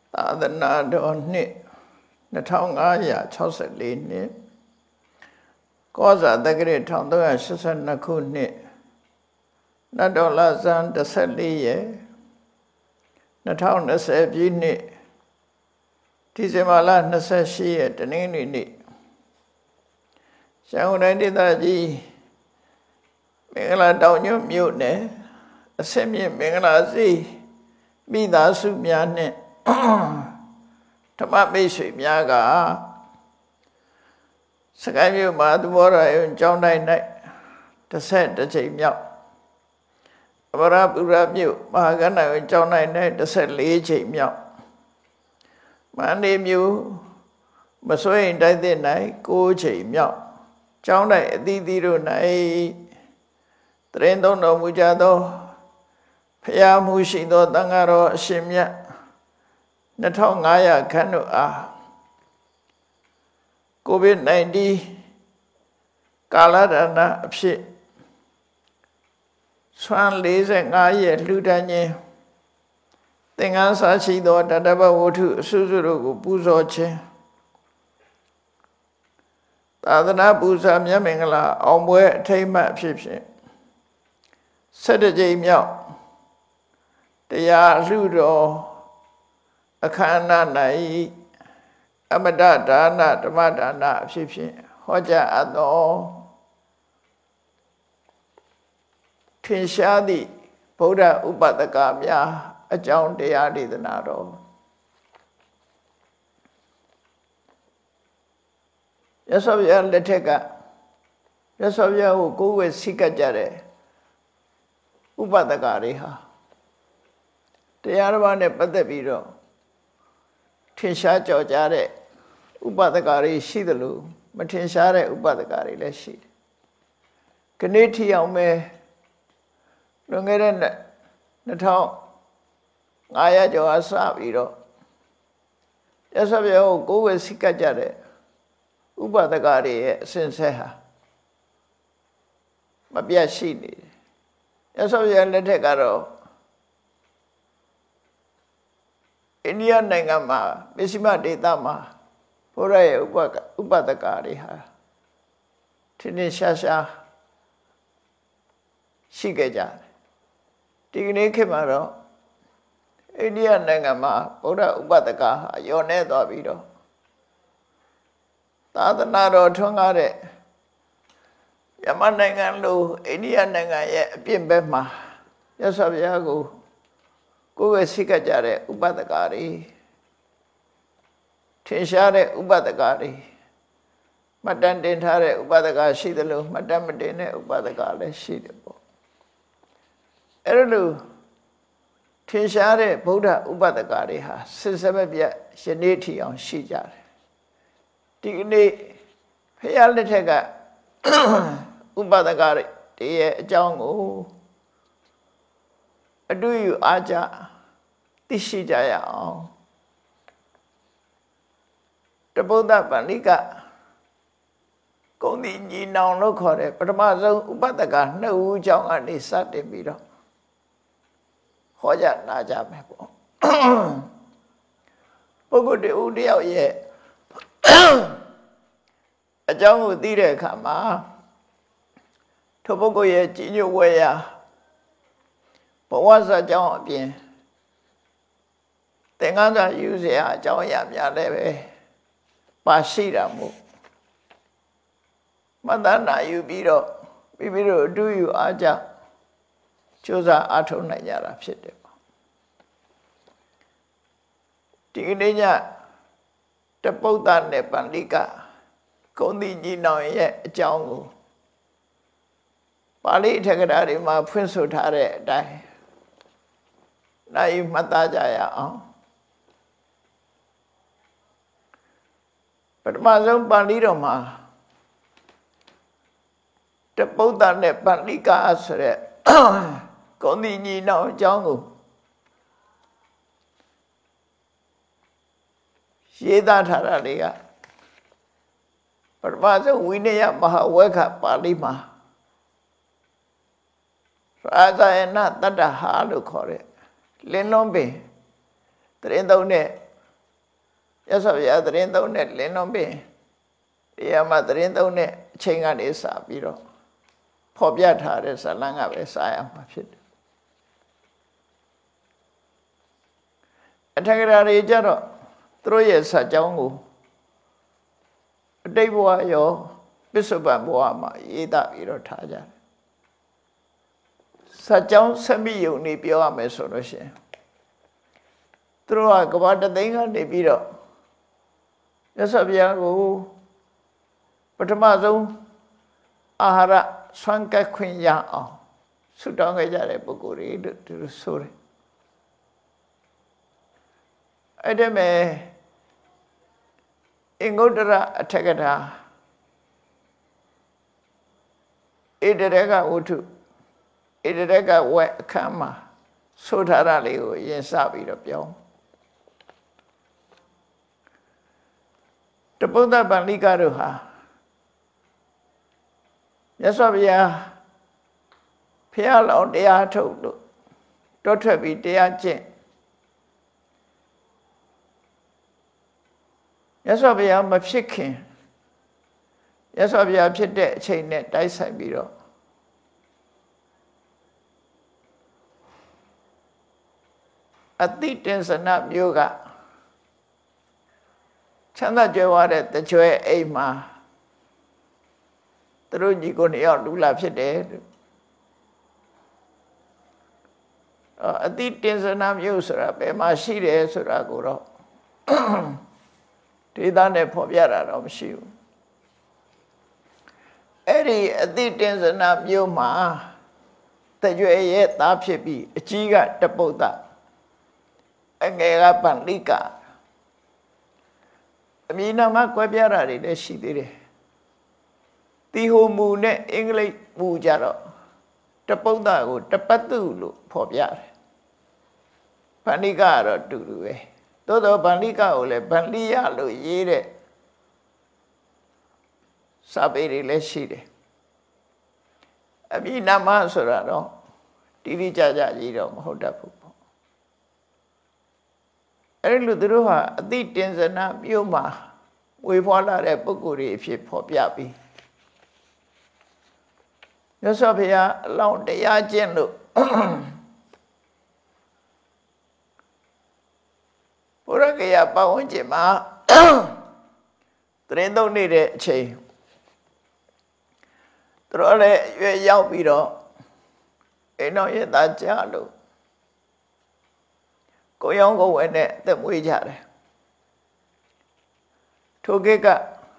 သာသနာတော်နှစ်2564နှစ်ကောဇာတက္ကရာ1382ခုနှစ်နတ်တော်လဆန်း14ရက်2020ပြည့်နှစ်ဒီဇင်ဘာလ28ရက်တနင်္ဂနွေနေ့ရန်ကုန်တိုင်းဒေသကြီးမင်္ဂလာတောင်ညွန့်မြို့နယ်အစမြင့်မင်္ဂလာစီမိသားစုများနှင့်ဓမ္မမိတ်ဆွေများကစကိုင်းမြို့မှာသဘောတော်ရုံကျောင်းတိုင်း၌11ကြိမ်မြောက်အမရပူရမြို့မဟာကဏ္ဍရုံကျောင်းတိုင်း၌14ကြိမ်မြောက်မန္တလေးမြို့မစွဲရင်တိုက်တဲ့၌9ကြိမ်မြောက်ကျောင်းတိုင်းအသီးသီးတို့၌တရင်သုံးတော်မူကြသောဖရာမှုရှိသောသံဃာတော်အရှင်မြတ်2500ခန့်တို့အား COVID-19 ကာလဒဏအဖြစ်ဆွမ်း45ရက်လှူဒန်းခြင်းသင်္ကန်းစာရှိသောတတ္တဗဝတ္ထုအစုစုတို့ကိုပူဇော်ခြင်းသာသနာပူဇာမြတ်မင်္ဂလာအောင်ပွဲအထိမ်းအမှတ်အဖြစ်ဖြင့်17ကြိမ်မြောက်တရားလှူတော်အခမ်းအနား၌အမတဒါနဓမ္မဒါနအဖြစ်ဖြင့်ဟောကြားအပ်သောထင်ရှားသည့်ဗုဒ္ဓဥပဒကများအကြောင်းတရားဒေသနာတော်ရသော်ရလက်ထက်ကရသော်ရကိုကိုယ်ဝဲစိကကြတဲ့ဥပဒကတွေဟာတရားတော်နဲ့ပတ်သက်ပြီးတော့ထင်ရှားကြော်ကြားတဲ့ဥပဒကတွေရှိသလိုမထင်ရှားတဲ့ဥပဒကတွေလည်းရှိတယ်။ခဏထီအောင်ပဲလွန်ခဲ့တဲ့2500ကျော်အစပြီးတော့ရသော်ပြကိုကိုယ်ဝယ်စိကကြတဲ့ဥပဒကတွေရဲ့အစဉ်ဆက်ဟာမပြတ်ရှိနေတယ်။ရသော်ပြလက်ထက်ကတော့အိန္ဒိယနိုင်ငံမှာမစ္စည်းမဒေသမှာဘုရားရဲ့ဥပဒကတွေဟာထင်ထင်ရှားရှားရှိခဲ့ကြတယ်ဒီကနေ့ခေတ်မှာတော့အိန္ဒိယနိုင်ငံမှာဘုရားဥပဒကဟာညော့နေသွားပြီးတော့သာသနာတော်ထွန်းကားတဲ့မြန်မာနိုင်ငံလိုအိန္ဒိယနိုင်ငံရဲ့အပြင်ဘက်မှာရသော်ဘုရားကိုကိုယ်ပဲစိတ်ကကြတဲ့ဥပဒကတွေထင်ရှားတဲ့ဥပဒကတွေမှတ်တမ်းတင်ထားတဲ့ဥပဒကရှိသလိုမှတ်တမ်းမတင်တဲ့ဥပဒကလည်းရှိတယ်ပေါ့အဲ့လိုထင်ရှားတဲ့ဗုဒ္ဓဥပဒကတွေဟာစစ်စမပြတ်ယနေ့ထီအောင်ရှိကြတယ်ဒီကနေ့ဖရာလက်ထက်ကဥပဒကတွေရဲ့အကြောင်းကိုအတူယူအားကြသိရှိကြရအောင်တပုဒ္ဒပဏိကဂုံတိညီနောင်လို့ခေါ်တဲ့ပထမဆုံးဥပဒက2ဦးအကြောင်းကနေစတင်ပြီးတော့ဟောကြားနာကြမယ်ပေါ့ပုဂ္ဂိုလ်တယောက်ရဲ့အကြောင်းကိုသိတဲ့အခါမှာထိုပုဂ္ဂိုလ်ရဲ့ကြီးညိုဝဲရာဘဝဇာကြောင့်အပြင်သင်္ကန်းစာယူเสียအကြောင်းအရာများလည်းပဲပါရှိတာမို့မတနာယူပြီးတော့မိမိတို့အတူယူအားကြကြိုးစားအားထုတ်နိုင်ကြတာဖြစ်တယ်ပေါ့ဒီကနေ့ညတပုဒ္ဒနဲ့ပဏိကဂုံတိညီနောင်ရဲ့အကြောင်းကိုပါဠိအထက်ကရာတွေမှာဖွင့်ဆိုထားတဲ့အတိုင်းနိုင်မှတ်သားကြရအောင်ပထမဆုံးပါဠိတော်မှာတပုဒ္ဒနဲ့ပဏိကဆိုတဲ့ဂုံတိညီနောင်အကြောင်းကိုရေးသားထားတာတွေကပထမဆုံးဝိနည်းမဟာဝက္ခပါဠိမှာရာဇယနတတ္တဟာလို့ခေါ်တဲ့လင်းလုံးပင်တရင်သုံးတဲ့ရသော်ရသတင်းသုံးတဲ့လင်းလုံးပင်တရားမှာသတင်းသုံးတဲ့အချိန်ကနေစပြီးတော့ဖော်ပြထားတဲ့ဇာလံကပဲစာရမှာဖြစ်တယ်အထက်ကရာတွေကြတော့သူတို့ရဲ့စာကြောင်းကိုအတိတ်ဘဝရောပစ္စုပန်ဘဝမှာရေးသားပြီးတော့ထားကြတယ်စာကြောင်းဆက်မိယုံနေပြောရမယ်ဆိုလို့ရှိရင်သူတို့ကကဘာတသိန်းကနေပြီးတော့ရသော်ဘုရားကိုပထမဆုံးအာဟာရဆွမ်းကပ်ခွင့်ရအောင်ဆုတောင်းခဲ့ကြတဲ့ပုဂ္ဂိုလ်တွေတို့သူဆိုတယ်အဲ့ဒါမဲ့အင်္ဂုတ္တရအထက်ကထာဣတရကဝုထုဣတရကဝက်အခမ်းမှာဆိုထားတာလေးကိုရင်စပြီးတော့ပြောတပုဒ္ဒဗန္လိကတို့ဟာမြတ်စွာဘုရားဖះလောင်တရားထုတ်လို့တောထွက်ပြီးတရားကျင့်မြတ်စွာဘုရားမဖြစ်ခင်မြတ်စွာဘုရားဖြစ်တဲ့အချိန်နဲ့တိုက်ဆိုင်ပြီးတော့အတိတင်္စနမျိုးကချမ်းသာကြွယ်ဝတဲ့တကြွယ်အိမ်မှာသူတို့ညီကိုနှစ်ယောက်လူလာဖြစ်တယ်အတိတင်္စနမျိုးဆိုတာဘယ်မှာရှိတယ်ဆိုတာကိုတော့ဒေသနဲ့ဖော်ပြတာတော့မရှိဘူးအဲ့ဒီအတိတင်္စနမျိုးမှာတကြွယ်ရဲ့သားဖြစ်ပြီးအကြီးကတပုဒ္ဒအငယ်ကပန္လိကအမည်နာမကွဲပြားတာတွေလည်းရှိသေးတယ်တီဟိုမူနဲ့အင်္ဂလိပ်မူကြတော့တပုဒ္ဒကိုတပတ်တုလို့ဖော်ပြတယ်ပန္လိကကတော့တူတူပဲသို့တော့ပန္လိကကိုလည်းဗန္လိယလို့ရေးတဲ့စာပေတွေလည်းရှိတယ်အမည်နာမဆိုတာတော့တိတိကျကျရေးတော့မဟုတ်တတ်ဘူးပေါ့အဲ့လိုသူတို့ဟာအတိတင်္စနမြို့မှာဝေဖွာလာတဲ့ပုဂ္ဂိုလ်တွေအဖြစ်ဖော်ပြပြီးမြတ်စွာဘုရားအလောင်းတရားကျင့်လို့ဘုရားကရပတ်ဝန်းကျင်မှာတရင်သုံးနေတဲ့အချိန်သူတို့လည်းရွယ်ရောက်ပြီးတော့အိမ်တော်ရဲ့သားကြလို့ကိုရောင်းကိုဝယ်နဲ့အသက်မွေးကြတယ်ထိုကိက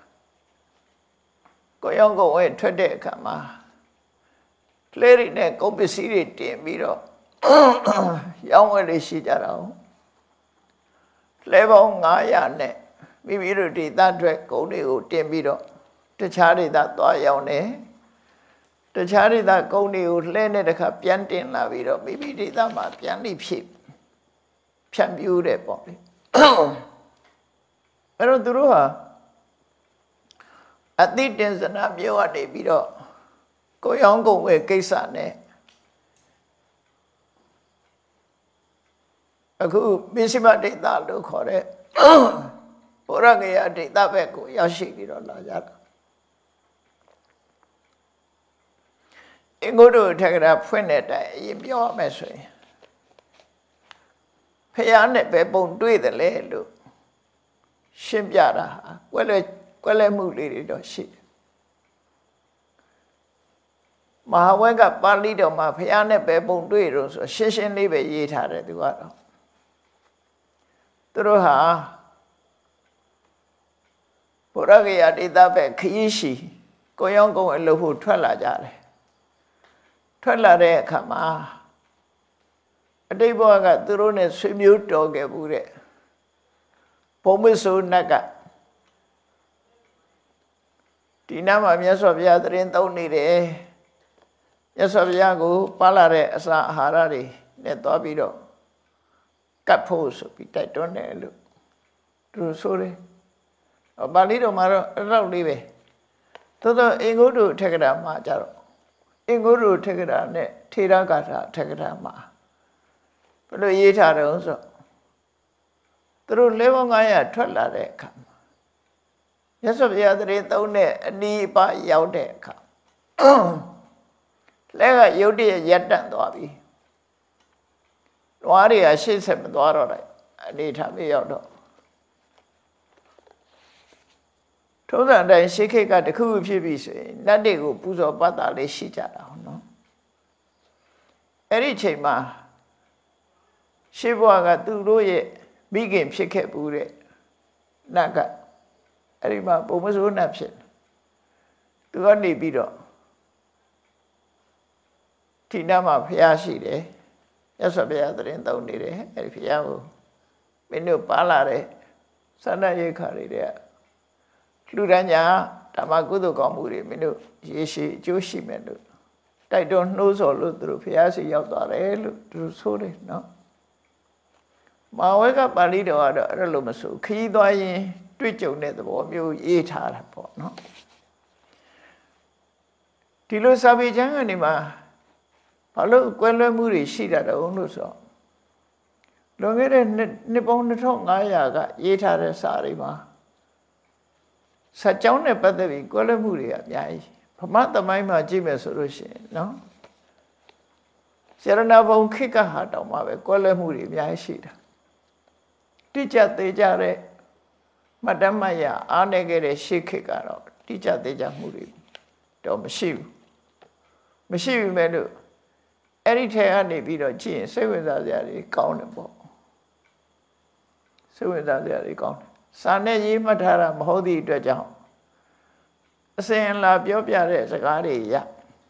ကိုရောင်းကိုဝယ်ထွက်တဲ့အခါမှာလဲရီနဲ့ကုန်ပစ္စည်းတွေတင်ပြီးတော့ရောင်းဝယ်လေးရှိကြတာလဲပေါင်း900နဲ့မိမိတို့ဒေသအတွက်ကုန်တွေကိုတင်ပြီးတော့တခြားဒေသသွားရောင်းတယ်တခြားဒေသကုန်တွေကိုလှဲနဲ့တခါပြန်တင်လာပြီးတော့မိမိဒေသမှာပြန်လိဖြစ်ဖြန့်ပြူးတယ်ပေါ့လေအဲ့တော့သူတို့ဟာအတိတင်္စနမျိုးကနေပြီးတော့ကိုရောင်းကုန်ဝယ်ကိစ္စနဲ့အခုပိစိမဒေသလို့ခေါ်တဲ့ဘုရားကရဒေသဘက်ကိုရောက်ရှိပြီးတော့လာကြတာအင်္ဂုတ္တထက်ကရာဖွင့်တဲ့အတိုင်းအရင်ပြောရမယ်ဆိုရင်ဖះနဲ့ပဲပုံတွေ့တယ်လေလို့ရှင်းပြတာဟာကွဲလဲမှုလေးတွေတော့ရှိတယ်မဟာဝဲကပါဠိတော်မှာဖះနဲ့ပဲပုံတွေ့တော့ဆိုရှင်းရှင်းလေးပဲရေးထားတယ်သူကတော့သူတို့ဟာဘုရားကရဒေသဘက်ခရီးရှိကိုရောင်းကုန်အလုပ်ဖို့ထွက်လာကြတယ်ထွက်လာတဲ့အခါမှာအတိတ်ဘဝကသူတို့နဲ့ဆွေမျိုးတော်ခဲ့ဘူးတဲ့ဘုံမဆိုးနတ်ကဒီနားမှာမြတ်စွာဘုရားသတင်းသုံးနေတယ်မြတ်စွာဘုရားကိုပါလာတဲ့အစာအာဟာရတွေနဲ့သွားပြီးတော့ကတ်ဖို့ဆိုပြီးတိုက်တွန်းတယ်လို့သူဆိုတယ်ပါဠိတော်မှာတော့အဲ့လောက်လေးပဲသို့တော့အင်္ဂုတ္တထက္ကရာမှာကြတော့အင်္ဂုတ္တထက္ကရာနဲ့ထေရဂါထာထက္ကရာမှာဘယ်လိုရေးထားတယ်ဆိုသူသူတို့လဲပေါင်း900ထွက်လာတဲ့အခါမြတ်စွာဘုရားတရင်သုံးတဲ့အနီးပါရောက်တဲ့အခါလဲကရုတ်တရက်ရပ်တန့်သွားပြီ။လွားတွေကရှေ့ဆက်မသွားတော့တဲ့အနေထားမျိုးရောက်တော့ထုံးစံအတိုင်းရှေးခေတ်ကတခုခုဖြစ်ပြီဆိုရင်နတ်တွေကိုပူဇော်ပတ်တာလေးရှိကြတာဟုတ်နော်။အဲ့ဒီချိန်မှာရှေးဘဝကသူတို့ရဲ့မိခင်ဖြစ်ခဲ့ဘူးတဲ့နတ်ကအဲ့ဒီမှာပုံမစိုးနတ်ဖြစ်သူကနေပြီးတော့ဒီနာမှာဖျားရှိတယ်ရသော်ဘုရားသရင်သုံးနေတယ်အဲ့ဒီဖျားကိုမင်းတို့ပါလာတဲ့သန္တရိခါတွေတဲ့လူတန်းညာဓမ္မကုသိုလ်ကောင်းမှုတွေမင်းတို့ရေရှည်အကျိုးရှိမယ်လို့တိုက်တွန်းနှိုးဆော်လို့သူတို့ဖျားစီရောက်သွားတယ်လို့သူတို့ဆိုတယ်နော်မဟာဝေကပါဠိတော်ကတော့အဲ့လိုမဆိုခီးသွားရင်တွေ့ကြုံတဲ့သဘောမျိုးရေးထားတာပေါ့နော်ဒီလိုစာပေကျမ်းကနေမှာဘာလို့ကွဲလွဲမှုတွေရှိတာတုံးလို့ဆိုလွန်ခဲ့တဲ့နှစ်ပေါင်း2500ကရေးထားတဲ့စာတွေမှာစัจကြောင်းနဲ့ပတ်သက်ပြီးကွဲလွဲမှုတွေအများကြီးဗမာသမိုင်းမှာကြည့်မယ်ဆိုလို့ရှိရင်နော်စေရနာဘုံခိကဟာတောင်မှပဲကွဲလွဲမှုတွေအများကြီးရှိတာတိကျသေးကြတဲ့မှတ်တမ်းမှတ်ရအားနေခဲ့တဲ့ရှေးခေတ်ကတော့တိကျသေးကြမှုတွေတော့မရှိဘူးမဲ့လို့အဲ့ဒီထဲကနေပြီးတော့ကြည့်ရင်စိတ်ဝင်စားစရာတွေကောင်းတယ်ပေါ့စိတ်ဝင်စားစရာတွေကောင်းတယ်စာနဲ့ရေးမှတ်ထားတာမဟုတ်သည့်အတွက်ကြောင့်အစဉ်အလာပြောပြတဲ့စကားတွေရ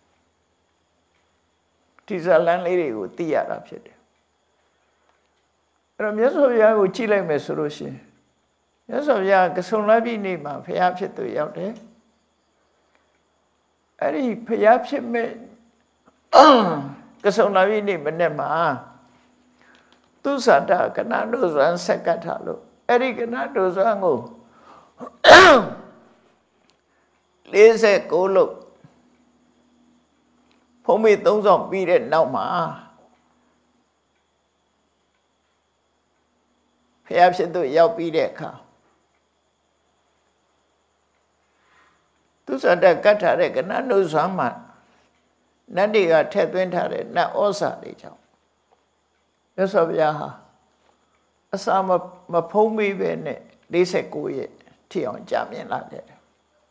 ဒီဇလန်လေးတွေကိုသိရတာဖြစ်တယ်အဲ့တော့မြတ်စွာဘုရားကိုကြည့်လိုက်မယ်ဆိုလို့ရှိရင်မြတ်စွာဘုရားကဆုံလပြည့်နေ့မှာဘုရားဖြစ်သူရောက်တယ်အဲ့ဒီဘုရားဖြစ်မဲ့ကဆုံလပြည့်နေ့မနေ့မှာသူသတ္တကဏ္ဍတို့ဇံဆက်ကတ်ထားလို့အဲ့ဒီကဏ္ဍတို့ဇံကို49လို့ဖုံးမေ3ဆောင်ပြီးတဲ့နောက်မှာဘုရားဖြစ်သူရောက်ပြီးတဲ့အခါသူစတဲ့ကတ်ထားတဲ့ကဏ္ဍတို့ဇံမှာနတ်တွေကထည့်သွင်းထားတဲ့နတ်ဩဇာတွေကြောင့်မြတ်စွာဘုရားဟာအစာမဖုံးမိပဲနဲ့49ရက်ထိအောင်ကြာမြင့်လာခဲ့တယ်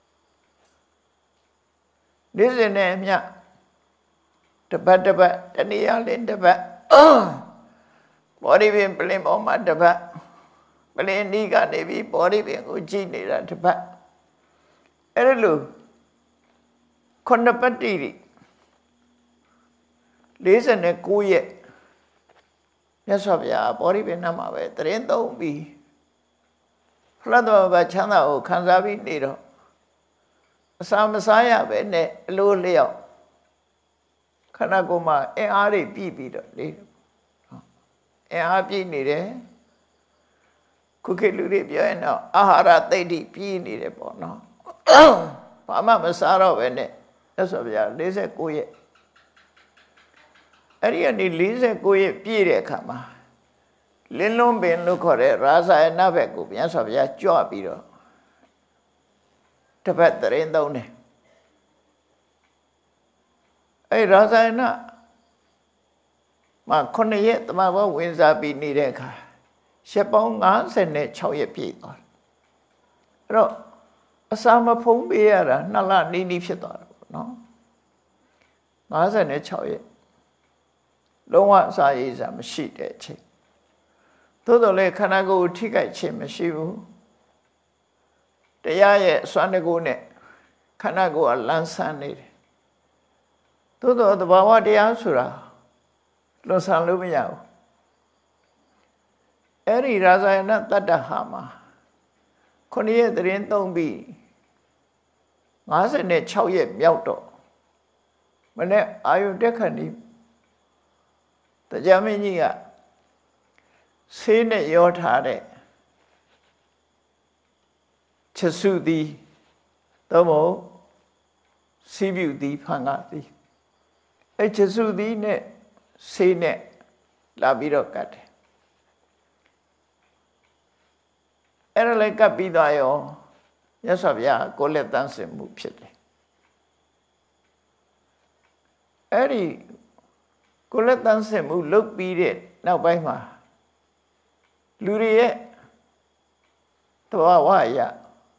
နေ့စဉ်နဲ့အမျှတပတ်တနည်းအားဖြင့်တပတ်ဘောဓိပင်ပလင်ပေါ်မှာတပတ်ပလင်နီးကနေပြီးဘောဓိပင်ကိုကြည့်နေတာတပတ်အဲ့ဒါလို့9ပတ်တိ49ရက်မြတ်စွာဘုရားဘောဓိပင်နာမှာပဲတရင်သုံးပြီးဖလားတော်ဘာချမ်းသာကိုခံစားပြီးနေတော့အစာမစားရပဲနဲ့အလိုလျောက်ခန္ဓာကိုယ်မှာအင်အားတွေပြည့်ပြီးတော့လေအင်အားပြည့်နေတယ်ခုခေတ်လူတွေပြောရင်တော့အာဟာရသိတိပြည့်နေတယ်ပေါ့နော်ဘာမှမစားတော့ပဲနဲ့မြတ်စွာဘုရား49ရက်အဲ့ဒီကနေ49ရက်ပြည့်တဲ့အခါမှာလင်းလုံးပင်လို့ခေါ်တဲ့ရာဇာယနာဘက်ကိုမြတ်စွာဘုရားကြွပြီးတော့တစ်ပတ်တရင်သုံးတယ်အဲ့ရာဇာယနာမှာ9ရက်တမဘောဝင်စားပြီးနေတဲ့အခါရက်ပေါင်း56ရက်ပြည့်သွားတယ်အဲ့တော့အစာမဖုံးပေးရတာ2လနီးနီးဖြစ်သွားတယ်ပေါ့နော်56ရက်လုံးဝအစာရည်စားမရှိတဲ့အချိန်သို့တော်လည်းခန္ဓာကိုယ်ထိခိုက်ခြင်းမရှိဘူးတရားရဲ့အစွမ်းတကူနဲ့ခန္ဓာကိုယ်ကလန်းဆန်းနေတယ်သို့တော်သဘာဝတရားဆိုတာလွန်ဆန်လို့မရဘူးအဲ့ဒီရာဇာယနတတ္တဟာမှာ9ရက်တရင်သုံးပြီး56ရက်မြောက်တော့မနေ့အာယုတက်ခဏီတရားမင်းကြီးကဆေးနဲ့ရောထားတဲ့ချက်စုသည်သို့မဟုတ်စီးပြူသည်ဖန်ကားသည်အဲ့ချက်စုသည်နဲ့ဆေးနဲ့လာပြီးတော့ကတ်တယ်အဲ့ဒါလည်းကပ်ပြီးသွားရောမြတ်စွာဘုရားကိုယ်လက်တန်းစင်မှုဖြစ်တယ်အဲ့ဒီကိုယ်လက်တန်းစင်မှုလုပ်ပြီးတဲ့နောက်ပိုင်းမှာလူတွေရဲ့တဘာဝအရာ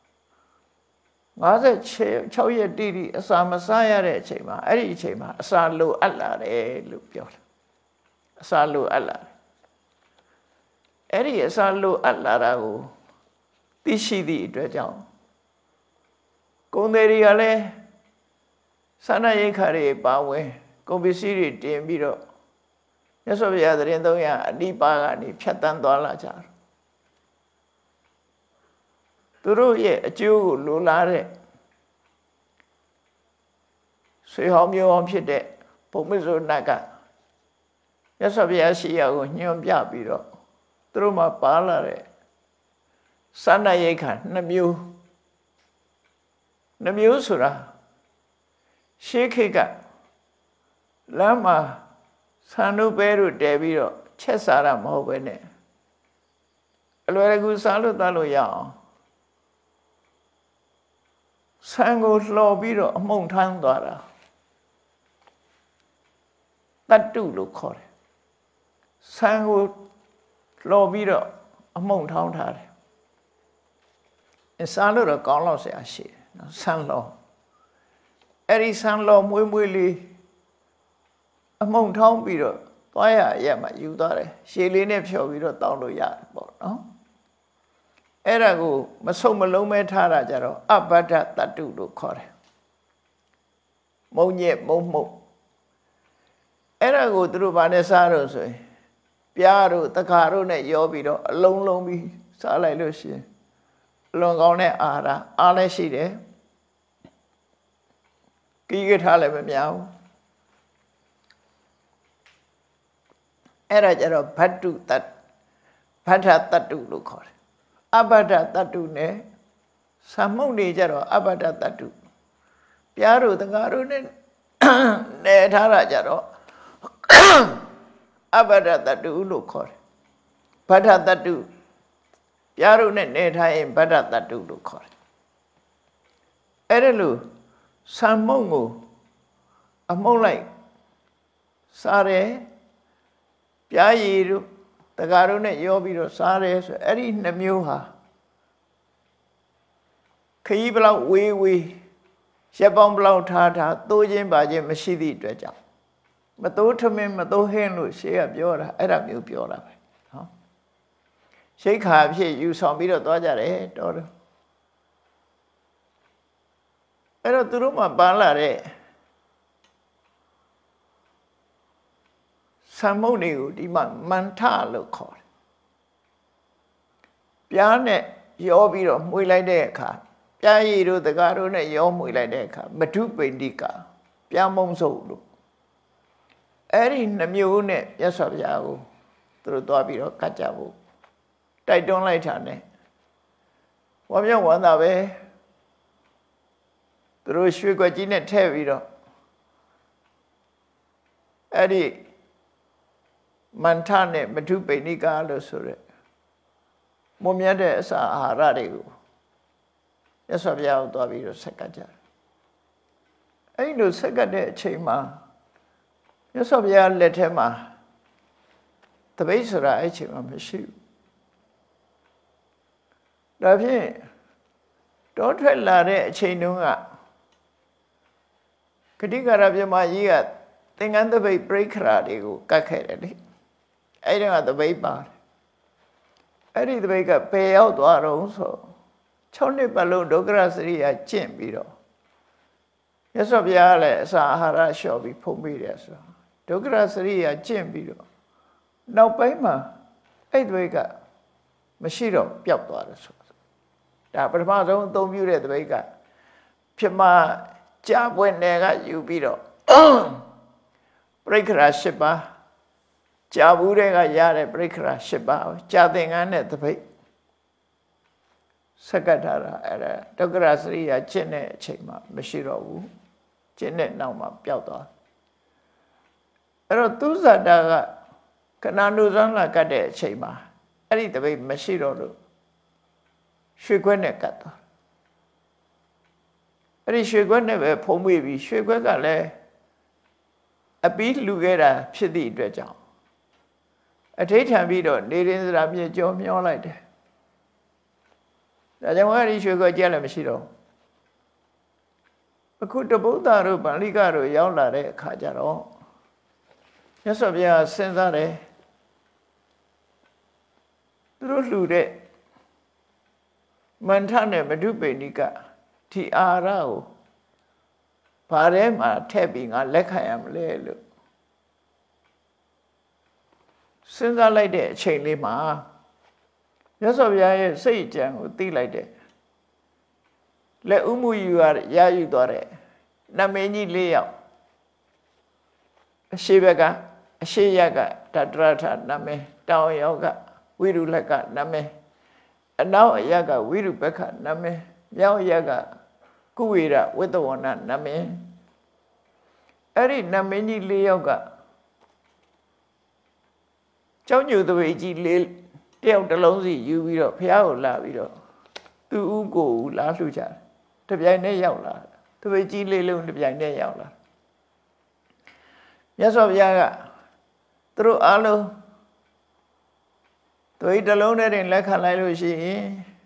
56ရက်တိတိအစာမစားရတဲ့အချိန်မှာအဲ့ဒီအချိန်မှာအစာလိုအပ်လာတယ်လို့ပြောတယ်အစာလိုအပ်လာတယ်အဲ့ဒီအစာလိုအပ်လာတာကိုသိရှိသည့်အတွက်ကြောင့်ကုံတွေတွေကလည်းစာနာရိက္ခာတွေပါဝင်ကုန်ပစ္စည်းတွေတင်ပြီးတော့မြတ်စွာဘုရားသရင်300အနိပါကနေဖြတ်တန်းသွားလာကြတယ်သူတို့ရဲ့အကျိုးကိုလိုလားတဲ့ဆွေဟောင်းမျိုးအောင်ဖြစ်တဲ့ဘုံမစ္ဆုနတ်ကမြတ်စွာဘုရားရှိရာကိုညွှန်ပြပြီးတော့သူတို့မှာပါလာတဲ့စာနာရိက္ခာ2မျိုးဆိုတာရှေးခေတ်ကလမ်းမှာဆန်တို့ပဲတို့တဲပြီးတော့ချက်စားတာမဟုတ်ပဲနဲ့အလွယ်တကူစားလို့သားလို့ရအောင်ဆန်ကိုလှော်ပြီးတော့အမှုန့်ထမ်းသွားတာတတ္တုလို့ခေါ်တယ်ဆန်ကိုလှော်ပြီးတော့အမှုန့်ထောင်းထားတယ်စားလို့တော့ကောင်းလောက်ဆရာရှိတယ်နော်ဆန်လှော်အဲ့ဒီဆန်လှော်မွေးလေးအမှုန့်ထောင်းပြီးတော့သွားရရက်မှာယူသွားတယ်ရှည်လေးနဲ့ဖြော်ပြီးတော့တောင်းလို့ရတယ်ပေါ့နော်အဲ့ဒါကိုမဆုပ်မလုံးမဲထားတာကြတော့အဘဒ္ဒတတ္တုလို့ခေါ်တယ်မုံညက်မုံမှုတ်အဲ့ဒါကိုသူတို့ဗာနဲ့စားတော့ဆိုရင်ပြားတို့တခါတို့နဲ့ရောပြီးတော့အလုံးလုံးပြီးစားလိုက်လို့ရှိရင်အလွန်ကောင်းတဲ့အာဟာရအားလည်းရှိတယ်ကိကထားလည်းမများဘူးအဲ့ဒါကြတော့ဘဒ္ဒတတ္တုလို့ခေါ်တယ်အဘဒ္ဒတတ္တုနဲ့သမုတ်နေကြတော့အဘဒ္ဒတတ္တုပြားတို့တကားတို့နဲ့နေထားတာကြတော့အဘဒ္ဒတတ္တုလို့ခေါ်တယ်ဘဒ္ဒတတ္တုပြားတို့နဲ့နေထားရင်ဘဒ္ဒတတ္တုလို့ခေါ်တယ်အဲ့ဒါလို့သမုတ်ကိုအမှုန့်လိုက်စားတယ်ပြားရည်တို့တကားတို့နဲ့ရောပြီးတော့စားတယ်ဆိုအဲ့ဒီ2မျိုးဟာခရီးဘလောက်ဝေးရက်ပေါင်းဘလောက်ထားသိုးခြင်းပါခြင်းမရှိသည့်အတွက်ကြောင့်မသိုးထမင်းမသိုးဟင်းလို့ရှေးကပြောတာအဲ့ဒါမျိုးပြောတာပဲနော်ရှိခါအဖြစ်ယူဆောင်ပြီးတော့သွားကြတယ်တော်တယ်အဲ့တော့သူတို့မှပန်းလာတဲ့သမုတ်တွေကိုဒီမှာမန္ထလို့ခေါ်တယ်ပြားနဲ့ရောပြီးတော့မှွေလိုက်တဲ့အခါပြားရည်တို့တကားတို့နဲ့ရောမှွေလိုက်တဲ့အခါမထုပိန္တိကပြားမုံစုပ်လို့အဲ့ဒီ2မျိုးနဲ့မြတ်စွာဘုရားကိုသူတို့သွားပြီးတော့ကတ်ကြဖို့တိုက်တွန်းလိုက်တာနဲ့ဝမ်းမြောက်ဝမ်းသာပဲသူတို့ရွှေကွက်ကြီးနဲ့ထည့်ပြီးတော့အဲ့ဒီမန္ထနဲ့မထုပိဏိကလို့ဆိုရက်မွန်မြတ်တဲ့အစာအာဟာရတွေကိုရသော်ဘုရားကိုသွားပြီးတော့ဆက်ကပ်ကြတယ်အဲ့လိုဆက်ကပ်တဲ့အချိန်မှာရသော်ဘုရားလက်ထဲမှာတပိတ်ဆိုတာအဲ့ချိန်မှာမရှိဘူးဒါဖြင့်တောထွက်လာတဲ့အချိန်တုန်းကဂတိကာရပြမကြီးကသင်္ကန်းတပိတ်ပြိခရာတွေကိုကတ်ခဲ့တယ်လေအဲ့ဒီကတပိတ်ပါတယ်အဲ့ဒီတပိတ်ကပယ်ရောက်သွားတော့ဆို6နှစ်ပတ်လုံးဒုက္ခရစရိယာကျင့်ပြီးတော့မြတ်စွာဘုရားလည်းအစာအာဟာရလျှော့ပြီးဖုံးပေးတယ်ဆိုဒုက္ခရစရိယာကျင့်ပြီးတော့နောက်ပိုင်းမှာအဲ့တပိတ်ကမရှိတော့ပျောက်သွားတယ်ဆိုဒါပထမဆုံးအသုံးပြုတဲ့တပိတ်ကဖြစ်မှကြာပွင့်နယ်ကယူပြီးတော့ပြိခရာ10ပါးကြာဘူးတဲ့ကရတဲ့ပြိခရာ10ပါးကြာသင်္ကန်းနဲ့တပိတ်ဆက်ကတ်ထားတာအဲ့ဒါဒုက္ခရစရိယာကျင့်တဲ့အချိန်မှာမရှိတော့ဘူးကျင့်တဲ့နောက်မှာပျောက်သွားအဲ့တော့သူဇာတာကခဏနုဇန်းလာကတ်တဲ့အချိန်မှာအဲ့ဒီတပိတ်မရှိတော့လို့ရွှေခွက်နဲ့ကတ်သွားအဲ့ဒီရွှေခွက်နဲ့ပဲဖုံးပေးပြီးရွှေခွက်ကလည်းအပီးလှူခဲ့တာဖြစ်သည့်အတွက်ကြောင့်အထိတ်ထန်ပြီးတော့နေရင်းစရာမြေကျော်မျောလိုက်တယ်ဒါကြောင့်အဲ့ဒီရွှေခွက်ကြက်လည်းမရှိတော့အခုတဗုဒ္ဓတို့ဗန္လိကတို့ရောက်လာတဲ့အခါကျတော့မြတ်စွာဘုရားစဉ်းစားတယ်သူတို့လှူတဲ့မန္ထနဲ့မဓုပေနိကဒီအာရကိုဘာထဲမှာထည့်ပြီးငါလက်ခံရမလဲလို့စဉ်းစားလိုက်တဲ့အချိန်လေးမှာမြတ်စွာဘုရားရဲ့စိတ်ကြံကိုသိလိုက်တယ်လက်ဥမှုယူရယူသွားတဲ့နမင်းကြီး၄ယောက်အရှိဘက်ကအရှိရကတတရထနမင်းတောင်ရောက်ကဝိရုလကနမင်းအနောက်အရကဝိရုဘကနမင်းမြောက်အရကကုဝေရဝိတဝဏနမင်းအဲ့ဒီနမင်းကြီး၄ယောက်ကကျောင်းညူတပည့်ကြီး၄တယောက်တစ်လုံးစီယူပြီးတော့ဖះကိုလာပြီးတော့သူ့ဦးကိုလာလှူကြတယ်တပြိုင်နဲ့ရောက်လာတပည့်ကြီး၄လုံးတပြိုင်နဲ့ရောက်လာမြတ်စွာဘုရားကသူတို့အားလုံးသူ့တစ်လုံးနဲ့တင်လက်ခံလိုက်လို့ရှိရင်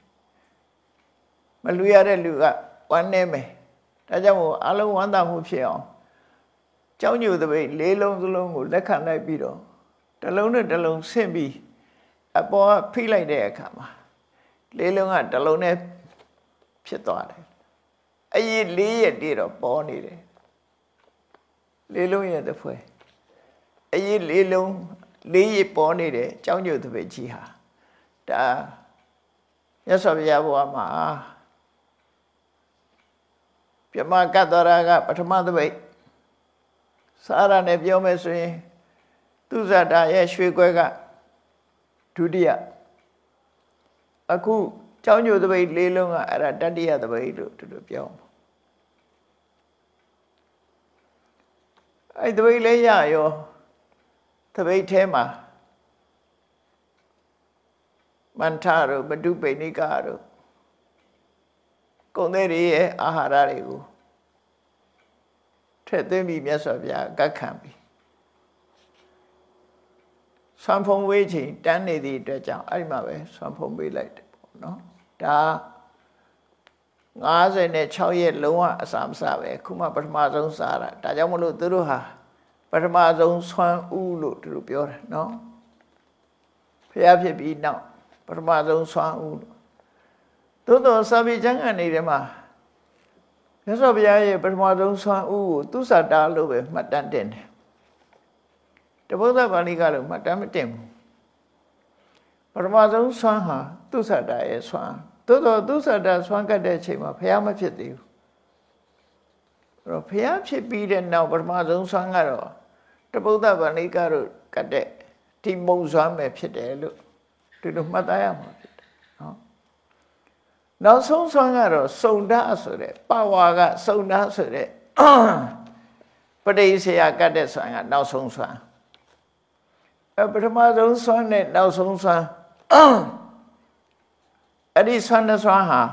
မလူရတဲ့လူကဝမ်းနေမယ်ဒါကြောင့်မို့အားလုံးဝမ်းသာမှုဖြစ်အောင်ကျောင်းညူတပည့်၄လုံးစလုံးကိုလက်ခံလိုက်ပြီးတော့တစ်လုံးနဲ့တစ်လုံးဆင့်ပြီးအပေါ်ကဖိလိုက်တဲ့အခါမှာ၄လုံးကတစ်လုံးနဲ့ဖြစ်သွားတယ်အရေး၄ရက်တည်းတော့ပေါ်နေတယ်၄လုံးရဲ့တစ်ဖွဲအရေး၄လုံး၄ရက်ပေါ်နေတယ်ကျောင်းညိုတပည့်ကြီးဟာဒါမြတ်စွာဘုရားဘုရားမှာပြမကတ္တရာကပထမတပည့်စာရနဲ့ပြောမယ်ဆိုရင်သူဇတာရဲ့ရွှေခွက်ကဒုတိယအခုကျောင်းညိုတပိတ်၄လုံးကအဲ့ဒါတတိယတပိတ်လို့သူတို့ပြောအဲ့တပိတ်လေးရရောတပိတ်ထဲမှာမန္ထတို့ဘဒုပိဏိကတို့ကုန်တဲ့ရဲ့အာဟာရတွေကိုထည့်သွင်းပြီးမြတ်စွာဘုရားကတ်ခံပြီးဆွမ်းဖုံးဝေးချိန်တန်းနေသည့်အတွက်ကြောင့်အဲ့ဒီမှာပဲဆွမ်းဖုံးပေးလိုက်တယ်ပေါ့နော်ဒါ56ရက်လုံးဝအစာမစားပဲခုမှပထမဆုံးစားတာဒါကြောင့်မလို့သူတို့ဟာပထမဆုံးဆွမ်းဥလို့သူတို့ပြောတယ်နော်ဖျားဖြစ်ပြီးနောက်ပထမဆုံးဆွမ်းဥသို့တော်စာပေကျမ်းကနေထဲမှာမြတ်စွာဘုရားရဲ့ပထမဆုံးဆွမ်းဥကိုသူစတာလို့ပဲမှတ်တမ်းတင်တယ်တဗုဒ္ဓပါဠိကလို့မှတ်တမ်းမတင်ဘူးပထမဆုံးဆွမ်းဟာသူစတာရဲ့ဆွမ်းသို့တော်သူစတာဆွမ်းကတ်တဲ့အချိန်မှာဘုရားမဖြစ်သေးဘူးအဲ့တော့ဘုရားဖြစ်ပြီးတဲ့နောက်ပထမဆုံးဆွမ်းကတော့တဗုဒ္ဓပါဠိကလို့ကတ်တဲ့ဒီမုံဆွမ်းပဲဖြစ်တယ်လို့ဒီလိုမှတ်သားရမှာဖြစ်တယ်နော်နောက်ဆုံးဆွမ်းကတော့စုံဓာဆိုတဲ့ပါဝါကစုံဓာဆိုတဲ့ပဋိစ္စယကတ်တဲ့ဆွမ်းကနောက်ဆုံးဆွမ်းပထမဆုံးဆွမ်းနဲ့နောက်ဆုံးဆွမ်းအဲ့ဒီဆွမ်းနဲ့ဆွမ်းဟာ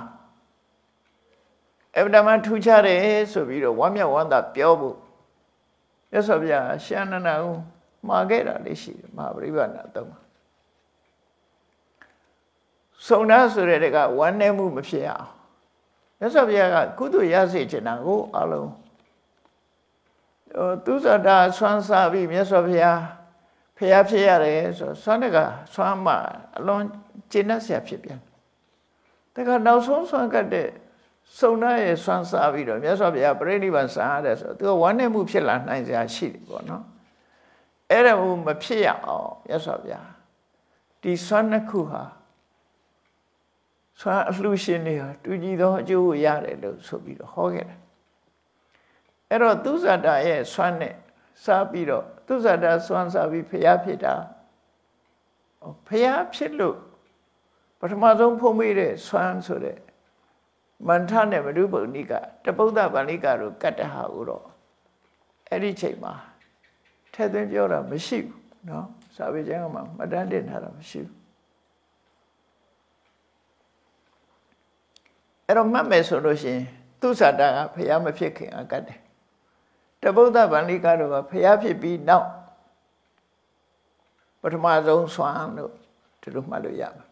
အဗ္ဗဓမ္မထူးခြားတယ်ဆိုပြီးတော့ဝမ်းမြောက်ဝမ်းသာပြောဖို့ရသော်ဗျာရှန္ဒနာကိုမှာခဲ့တာလေးရှိတယ်မဟာပရိပ္ပဏသုံးပါစုံနာဆိုတဲ့ကဝမ်းနည်းမှုမဖြစ်အောင်ရသော်ဗျာကကုသိုလ်ရစေချင်တာကိုအလုံးသူဇတာဆွမ်းစားပြီးမြတ်စွာဘုရားဖျားဖြစ်ရတယ်ဆိုဆွမ်းတကဆွမ်းမှအလွန်ကျင့်တတ်เสียဖြစ်ပြန်တကနောက်ဆုံးဆွမ်းကတဲ့စုံနာရဲ့ဆွမ်းစားပြီးတော့မြတ်စွာဘုရားပြိဋိဘံဆံရတယ်ဆိုသူကဝမ်းနည်းမှုဖြစ်လာနိုင်စရာရှိတယ်ပေါ့နော်အဲ့ဒါမဖြစ်ရအောင်မြတ်စွာဘုရားဒီဆွမ်းနှစ်ခုဟာဆွမ်းအလှရှင်တွေဟာတူညီသောအကျိုးကိုရတယ်လို့ဆိုပြီးတော့ဟောခဲ့တယ်အဲ့တော့သူဇတာရဲ့ဆွမ်းနဲ့စားပြီးတော့သူဇတာဆွမ်းစားပြီးဖျားဖြစ်တာဖျားဖြစ်လို့ပထမဆုံးဖုံးမိတဲ့ဆွမ်းဆိုတဲ့မန္ထနဲ့မဓုပုနိကတပုဒ္ဒပါဠိကတို့ကတ္တဟာကိုတော့အဲ့ဒီချိန်မှာထဲသွင်းပြောတာမရှိဘူးเนาะစာပေကျမ်းမှာမှတ်တမ်းတင်ထားတာမရှိဘူးအဲ့တော့မှတ်မယ်ဆိုလို့ရှိရင်သူဇာတာကဘုရားမဖြစ်ခင်အကတ်တယ်တဗုဒ္ဓဗန္ဓိကတို့ကဘုရားဖြစ်ပြီးနောက်ပထမဆုံးဆွမ်းလို့ဒီလိုမှတ်လို့ရပါ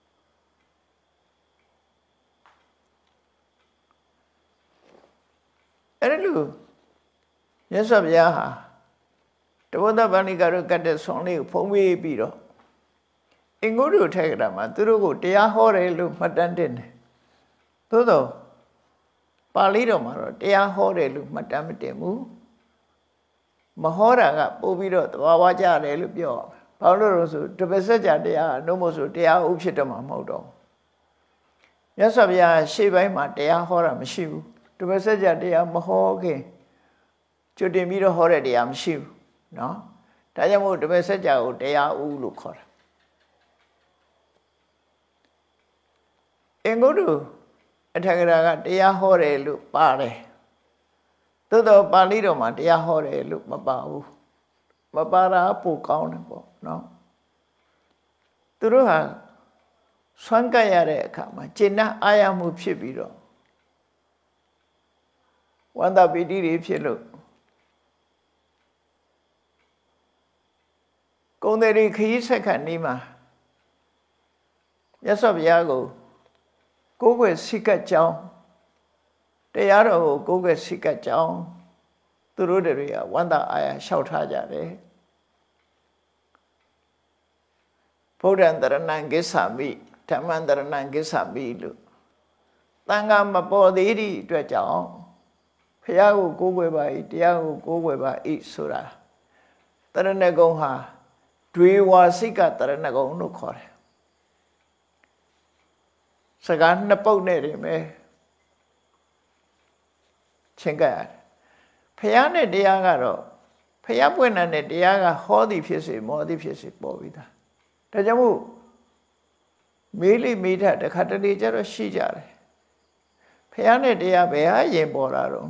အဲ့ဒီလိုမြတ်စွာဘုရားဟာတဗုဒ္ဓဗန္ဓိကတို့ကတ်တဲ့ဆွမ်းလေးကိုဖုံးပေးပြီးတော့အင်္ဂုတ္တထက်ကတာမှာသူတို့ကိုတရားဟောတယ်လို့မှတ်တမ်းတင်တယ်သို့တော့ပါဠိတော်မှာတော့တရားဟောတယ်လို့မှတ်တမ်းမတင်ဘူးမဟောတာကပို့ပြီးတော့သဘာဝကျတယ်လို့ပြောရမယ်ဘာလို့လဲဆိုတပည့်စကြာတရားနှုတ်မို့ဆိုတရားဥဖြစ်တော့မှာမဟုတ်တော့မြတ်စွာဘုရားရှေ့ပိုင်းမှာတရားဟောတာမရှိဘူးတပည့်စကြာတရားမဟောခင်ကြွတင်ပြီးတော့ဟောတဲ့တရားမရှိဘူးเนาะဒါကြောင့်မို့တပည့်စကြာကိုတရားဥလို့ခေါ်တာအင်္ဂုတ္တအထက်ကရာကတရားဟောတယ်လို့ပါတယ်သို့တော့ပါဠိတော်မှာတရားဟောတယ်လို့မပါဘူးမပါတာပိုကောင်းတယ်ပေါ့နော်သူတို့ဟာဆွမ်းကပ်ရတဲ့အခါမှာကျင့်နှံ့အားရမှုဖြစ်ပြီးတော့ဝန္တာပီတိတွေဖြစ်လို့ကုံတယ်ခရီးဆက်ခတ်နေမှာမြတ်စွာဘုရားကိုကိုယ်ွယ်စိကတ်ကြောင်းတရားတော်ကိုကိုယ်ွယ်စိကတ်ကြောင်းသူတို့တွေကဝန္တာအာရလျှောက်ထားကြတယ်ဗုဒ္ဓံတရဏံကိစ္ဆာမိဓမ္မံတရဏံကိစ္ဆာမိလို့တန်ခါမပေါ်သေးသည့်အတွက်ကြောင့်ဘုရားကိုကိုးကွယ်ပါ၏တရားကိုကိုးကွယ်ပါ၏ဆိုတာတရဏဂုံဟာဒွေဝါစိကတရဏဂုံလို့ခေါ်တယ်စကားနှစ်ပုတ်နဲ့တင်ပဲချင်းကရတယ်ဘုရားနဲ့တရားကတော့ဘုရားပွင့်တဲ့တရားကဟောသည်ဖြစ်စေမောသည်ဖြစ်စေပေါ်ပြီးသားဒါကြောင့်မို့မေးလိမေးထတခါတလေကျတော့ရှိကြတယ်ဘုရားနဲ့တရားဘယ်ဟာရင်ပေါ်လာတော့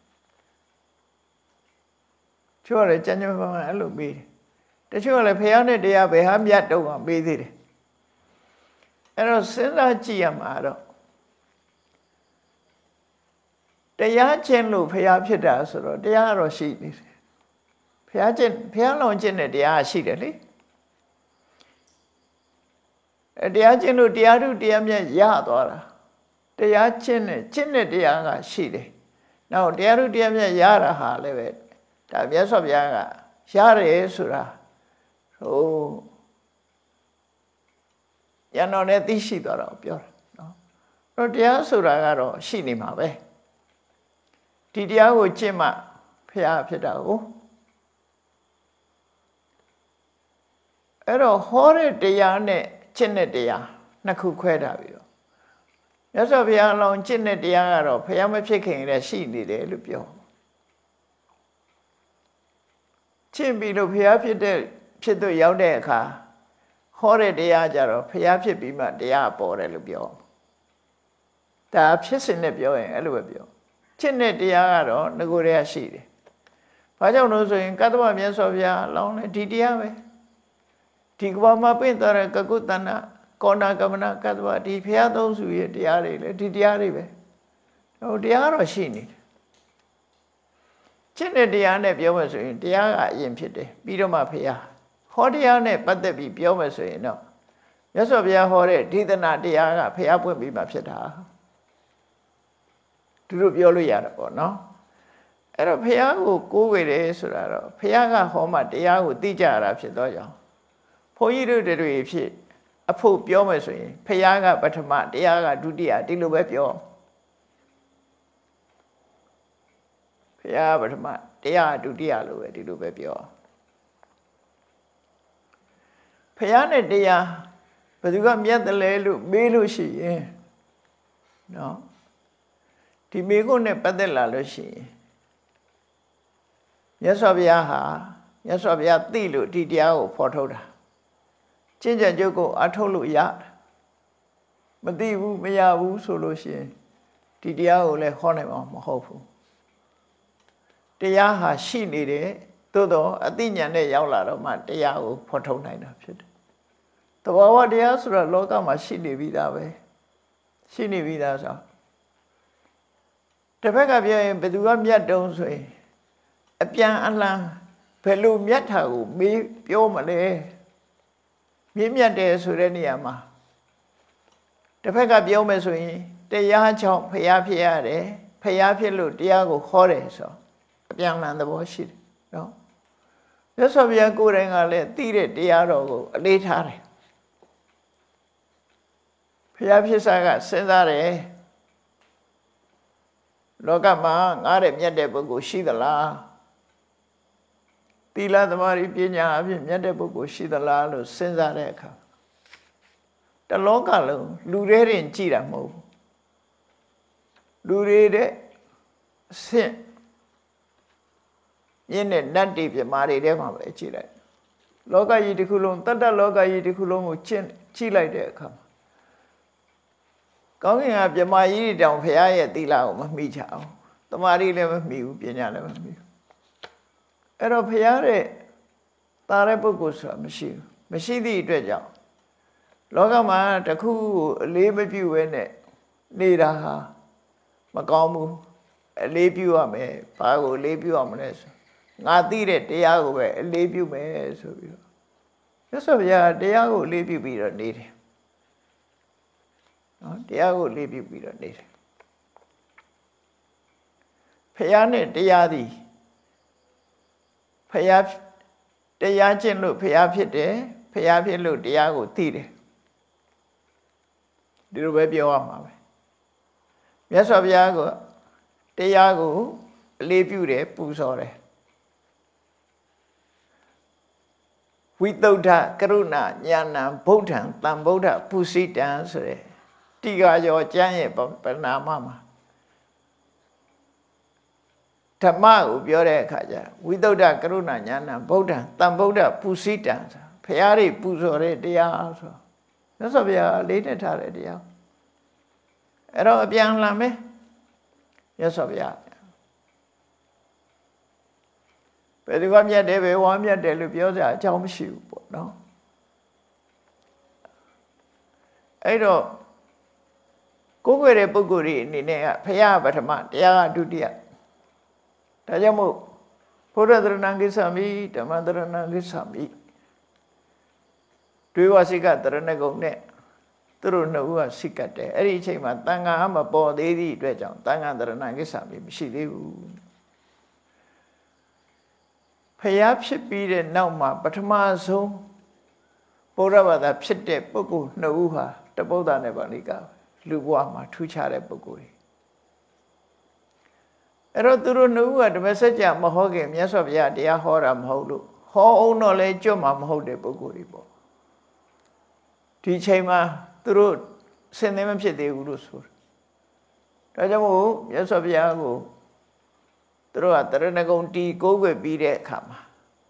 ချို့လည်းကြမ်းကြမ်းပန်းပန်းအဲ့လိုမေးတယ်တချို့ကလည်းဘုရားနဲ့တရားဘယ်ဟာမြတ်တော့မှမေးသေးတယ်အဲ့တော့စဉ်းစားကြည့်ရမှာတော့တရားကျင့်လို့ဘုရားဖြစ်တာဆိုတော့တရားတော့ရှိနေတယ်ဘုရားလုံးကျင့်တဲ့တရားရှိတယ်လေတရားကျင့်လို့တရားထုတရားမြတ်ရသွားတာတရားကျင့်တဲ့တရားကရှိတယ်နောက်တရားထုတရားမြတ်ရတာဟာလည်းပဲဒါမြတ်စွာဘုရားကရတယ်ဆိုတာဟိုရန်တော်နဲ့သိရှိသွားတော့ပြောတာနော်အဲ့တော့တရားဆိုတာကတော့ရှိနေမှာပဲဒီတရားကိုကျင့်မှဘုရားဖြစ်တာကိုအဲ့တော့ဟောတဲ့တရားနဲ့ကျင့်တဲ့တရားနှစ်ခုခွဲထားပြီးတော့မြတ်စွာဘုရားအလောင်းကျင့်တဲ့တရားကတော့ဘုရားမဖြစ်ခင်လည်းရှိနေတယ်လို့ပြောကျင့်ပြီးလို့ဘုရားဖြစ်သူရောက်တဲ့အခါဟောတဲ့တရားကြတော့ဘုရားဖြစ်ပြီးမှတရားပေါ်တယ်လို့ပြောဒါဖြစ်စဉ်နဲ့ပြောရင်အဲ့လိုပဲပြောကျင့်တဲ့တရားကတော့ငကိုယ်တည်းရှိတယ်ဘာကြောင့်လို့ဆိုရင်ကတ္တဗမြတ်စွာဘုရားလောင်းတယ်ဒီတရားပဲဒီကဘာမှာပြင့်တော်တဲ့ကကုတ္တနာကောဏကမနာကတ္တဗဒီဘုရားသုံးစုရဲ့တရားတွေလေဒီတရားတွေပဲဟိုတရားတော့ရှိနေတယ်ကျင့်တဲ့တရားနဲ့ပြောမယ်ဆိုရင်တရားကအရင်ဖြစ်တယ်ပြီးတော့မှဘုရားဟောတရားနဲ့ပတ်သက်ပြီးပြောမယ်ဆိုရင်တော့မြတ်စွာဘုရားဟောတဲ့ဒေသနာတရားကဘုရားပွင့်ပြီးမှဖြစ်တာသူတို့ပြောလို့ရတာပေါ့နော်အဲ့တော့ဘုရားကိုကိုးကွယ်တယ်ဆိုတာတော့ဘုရားကဟောမှတရားကိုသိကြရတာဖြစ်တော့ကြောင်းဘုန်းကြီးတို့တွေဖြစ်အဖို့ပြောမယ်ဆိုရင်ဘုရားကပထမတရားကဒုတိယဒီလိုပဲပြောဘုရားပထမတရားဒုတိယလို့ပဲဒီလိုပဲပြောဘုရားနဲ့တရားဘယ်သူကမြတ်တယ်လဲလို့မေးလို့ရှိရင်နော်ဒီမေးခွန်းနဲ့ပတ်သက်လာလို့ရှိရင်မြတ်စွာဘုရားဟာမြတ်စွာဘုရားသိလို့ဒီတရားကိုဖော်ထုတ်တာကျင့်ကြံကြုတ်ကိုအထုတ်လို့ရမသိဘူးမရဘူးဆိုလို့ရှိရင်ဒီတရားကိုလည်းဟောနိုင်မှာမဟုတ်ဘူးတရားဟာရှိနေတယ်သို့တော့အသိဉာဏ်နဲ့ရောက်လာတော့မှတရားကိုဖော်ထုတ်နိုင်တာဖြစ်တယ်တဘာဝတရားဆိုတော့လောကမှာရှိနေပြီးသားပဲရှိနေပြီးသားဆိုတစ်ဖက်ကပြောရင်ဘယ်သူကမြတ်တုံးဆိုရင်အပြန်အလှန်ဘယ်လိုမြတ်တာကိုမေးပြောမလဲမြတ်တယ်ဆိုတဲ့နေရာမှာတစ်ဖက်ကပြောမယ်ဆိုရင်တရားကြောင့်ဖျားဖြစ်ရတယ်ဖျားဖြစ်လို့တရားကိုခေါ်တယ်ဆိုအပြန်အလှန်သဘောရှိတယ်နော်မြတ်စွာဘုရားကိုယ်တိုင်ကလည်းသိတဲ့တရားတော်ကိုအလေးထားတယ်ဖျားဖြစ်စားကစဉ်းစားတယ်လောကမှာငားတဲ့မြတ်တဲ့ပုဂ္ဂိုလ်ရှိသလားသီလသမာဓိပညာအပြင်မြတ်တဲ့ပုဂ္ဂိုလ်ရှိသလားလို့စဉ်းစားတဲ့အခါတလောကလုံးလူတွေရင်ကြည်တာမဟုတ်ဘူးလူတွေတဲ့အဆင့်မြင့်တဲ့နတ်တွေပြမာတွေထဲမှာပဲကြည်လိုက်လောကကြီးတစ်ခုလုံးတတ္တလောကကြီးတစ်ခုလုံးကိုကြည့်လိုက်တဲ့အခါကောင်းကင်ကပြမာကြီးတွေတောင်ဖရာရဲ့သီလကိုမမိချအောင်တမာရီလည်းမမိဘူးပညာလည်းမမိဘူးအဲ့တော့ဖရာတဲ့တာတဲ့ပုဂ္ဂိုလ်ဆိုတာမရှိသည့်အတွက်ကြောင့်လောကမှာတခုအလေးမပြုဘဲနဲ့နေတာဟာမကောင်းဘူးအလေးပြုရမယ်ဘာကိုအလေးပြုရမလဲဆိုငါသိတဲ့တရားကိုပဲအလေးပြုမယ်ဆိုပြီးတော့မြတ်စွာဘုရားတရားကိုအလေးပြုပြီးတော့နေတယ်နော်တရားကိုအလေးပြုပြီးတော့နေတယ်ဖရာနဲ့တရားသည်ဖရာတရားကျင့်လို့ဖရာဖြစ်တယ်ဖရာဖြစ်လို့တရားကိုသိတယ်ဒီလိုပဲပြောရမှာပဲမြတ်စွာဘုရားကတရားကိုအလေးပြုတယ်ပူဇော်တယ်ဝိသုဒ္ဓကရုဏာဉာဏံဗုဒ္ဓံတံဗုဒ္ဓပုစိတံဆိုတဲ့တိဃာကျော်ကျမ်းရဲ့ပဏာမမှာဓမ္မကိုပြောတဲ့အခါကျဝိသုဒ္ဓကရုဏာဉာဏံဗုဒ္ဓံတံဗုဒ္ဓပုစိတံဆိုဖရာတွေပူဇော်တဲ့တရားဆိုမြတ်စွာဘုရားလေးနဲ့ထားတဲ့တရားအဲ့တော့အပြန်လှန်ပဲမြတ်စွာဘုရားဘယ်သူကမြတ်တယ်ဘယ်ဝါမြတ်တယ်လို့ပြောကြအကြောင်းမရှိဘူးပေါ့နော်အဲ့တော့ကိုယ်ွယ်တဲ့ပုဂ္ဂိုလ်တွေအနေနဲ့ကဘုရားပထမတရားကဒုတိယဒါကြောင့်မို့ဘုရားသရဏံကိစ္ဆာမိဓမ္မသရဏံကိစ္ဆာမိတွေဝစိကတရဏဂုံနဲ့သူတို့နှစ်ဦးကစိတ်ကတ်တယ်အဲ့ဒီအချိန်မှာတန်ခါမပေါ်သေးသည့်အတွက်ကြောင့်တန်ခါတရဏကိစ္စမရှိသေးဘူးဖျားဖြစ်ပြီးတဲ့နောက်မှာပထမဆုံးဘုရားဘာသာဖြစ်တဲ့ပုဂ္ဂိုလ်နှစ်ဦးဟာတပုဒ္ဒနဲ့ပါဠိကလူဘဝမှာထူးခြားတဲ့ပုဂ္ဂိုလ်တွေအဲ့တော့သူတို့နှစ်ဦးကဓမ္မစကြာမဟောခင်မြတ်စွာဘုရားတရားဟောတာမဟုတ်လို့ဟောအောင်တော့လဲကြွမှာမဟုတ်တဲ့ပုဂ္ဂိုလ်တွေပေါ့ဒီချိန်မှာသူတို့စင်သေးမဖြစ်သေးဘူးလို့ဆိုတာဒါကြောင့်မို့မြတ်စွာဘုရားကိုသူတို့ကတရဏဂုံတီကိုးကွယ်ပြီးတဲ့အခါမှာ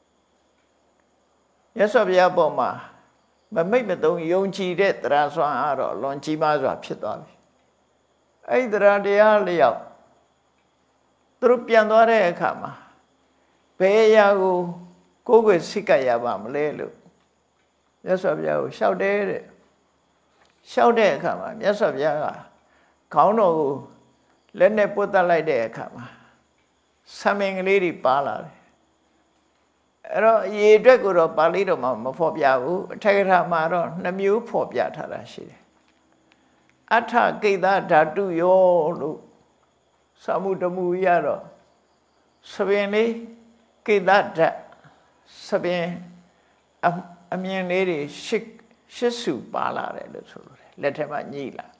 မြတ်စွာဘုရားပေါ်မှာမမိတ်မသုံးယုံကြည်တဲ့တရားစွမ်းအားတော့လွန်ကြီးမားစွာဖြစ်သွားပြီအဲ့ဒီတရားတရားလျောက်သူတို့ပြန်သွားတဲ့အခါမှာဘယ်အရာကိုကိုးကွယ်စိတ်ကပ်ရပါမလဲလို့မြတ်စွာဘုရားကိုလျှောက်တယ်တဲ့လျှောက်တဲ့အခါမှာမြတ်စွာဘုရားကခေါင်းတော်ကိုလက်နဲ့ပုတ်တက်လိုက်တဲ့အခါမှာဆံမင်ကလေးတွေပါလာတယ်အဲ့တော့အရေးအတွက်ကိုတော့ပါဠိတော်မှာမဖော်ပြဘူးအထက်ကထာမှာတော့2မျိုးဖော်ပြထားတာရှိတယ်အထကိတ္တဓာတုယောလို့သမှုတမှုရတော့သပင်လေးကိတ္တဓာတ်သပင်အမြင်လေးတွေရှစ်စုပါလာတယ်လို့ဆိုလို့လက်ထက်မှာညှိလာ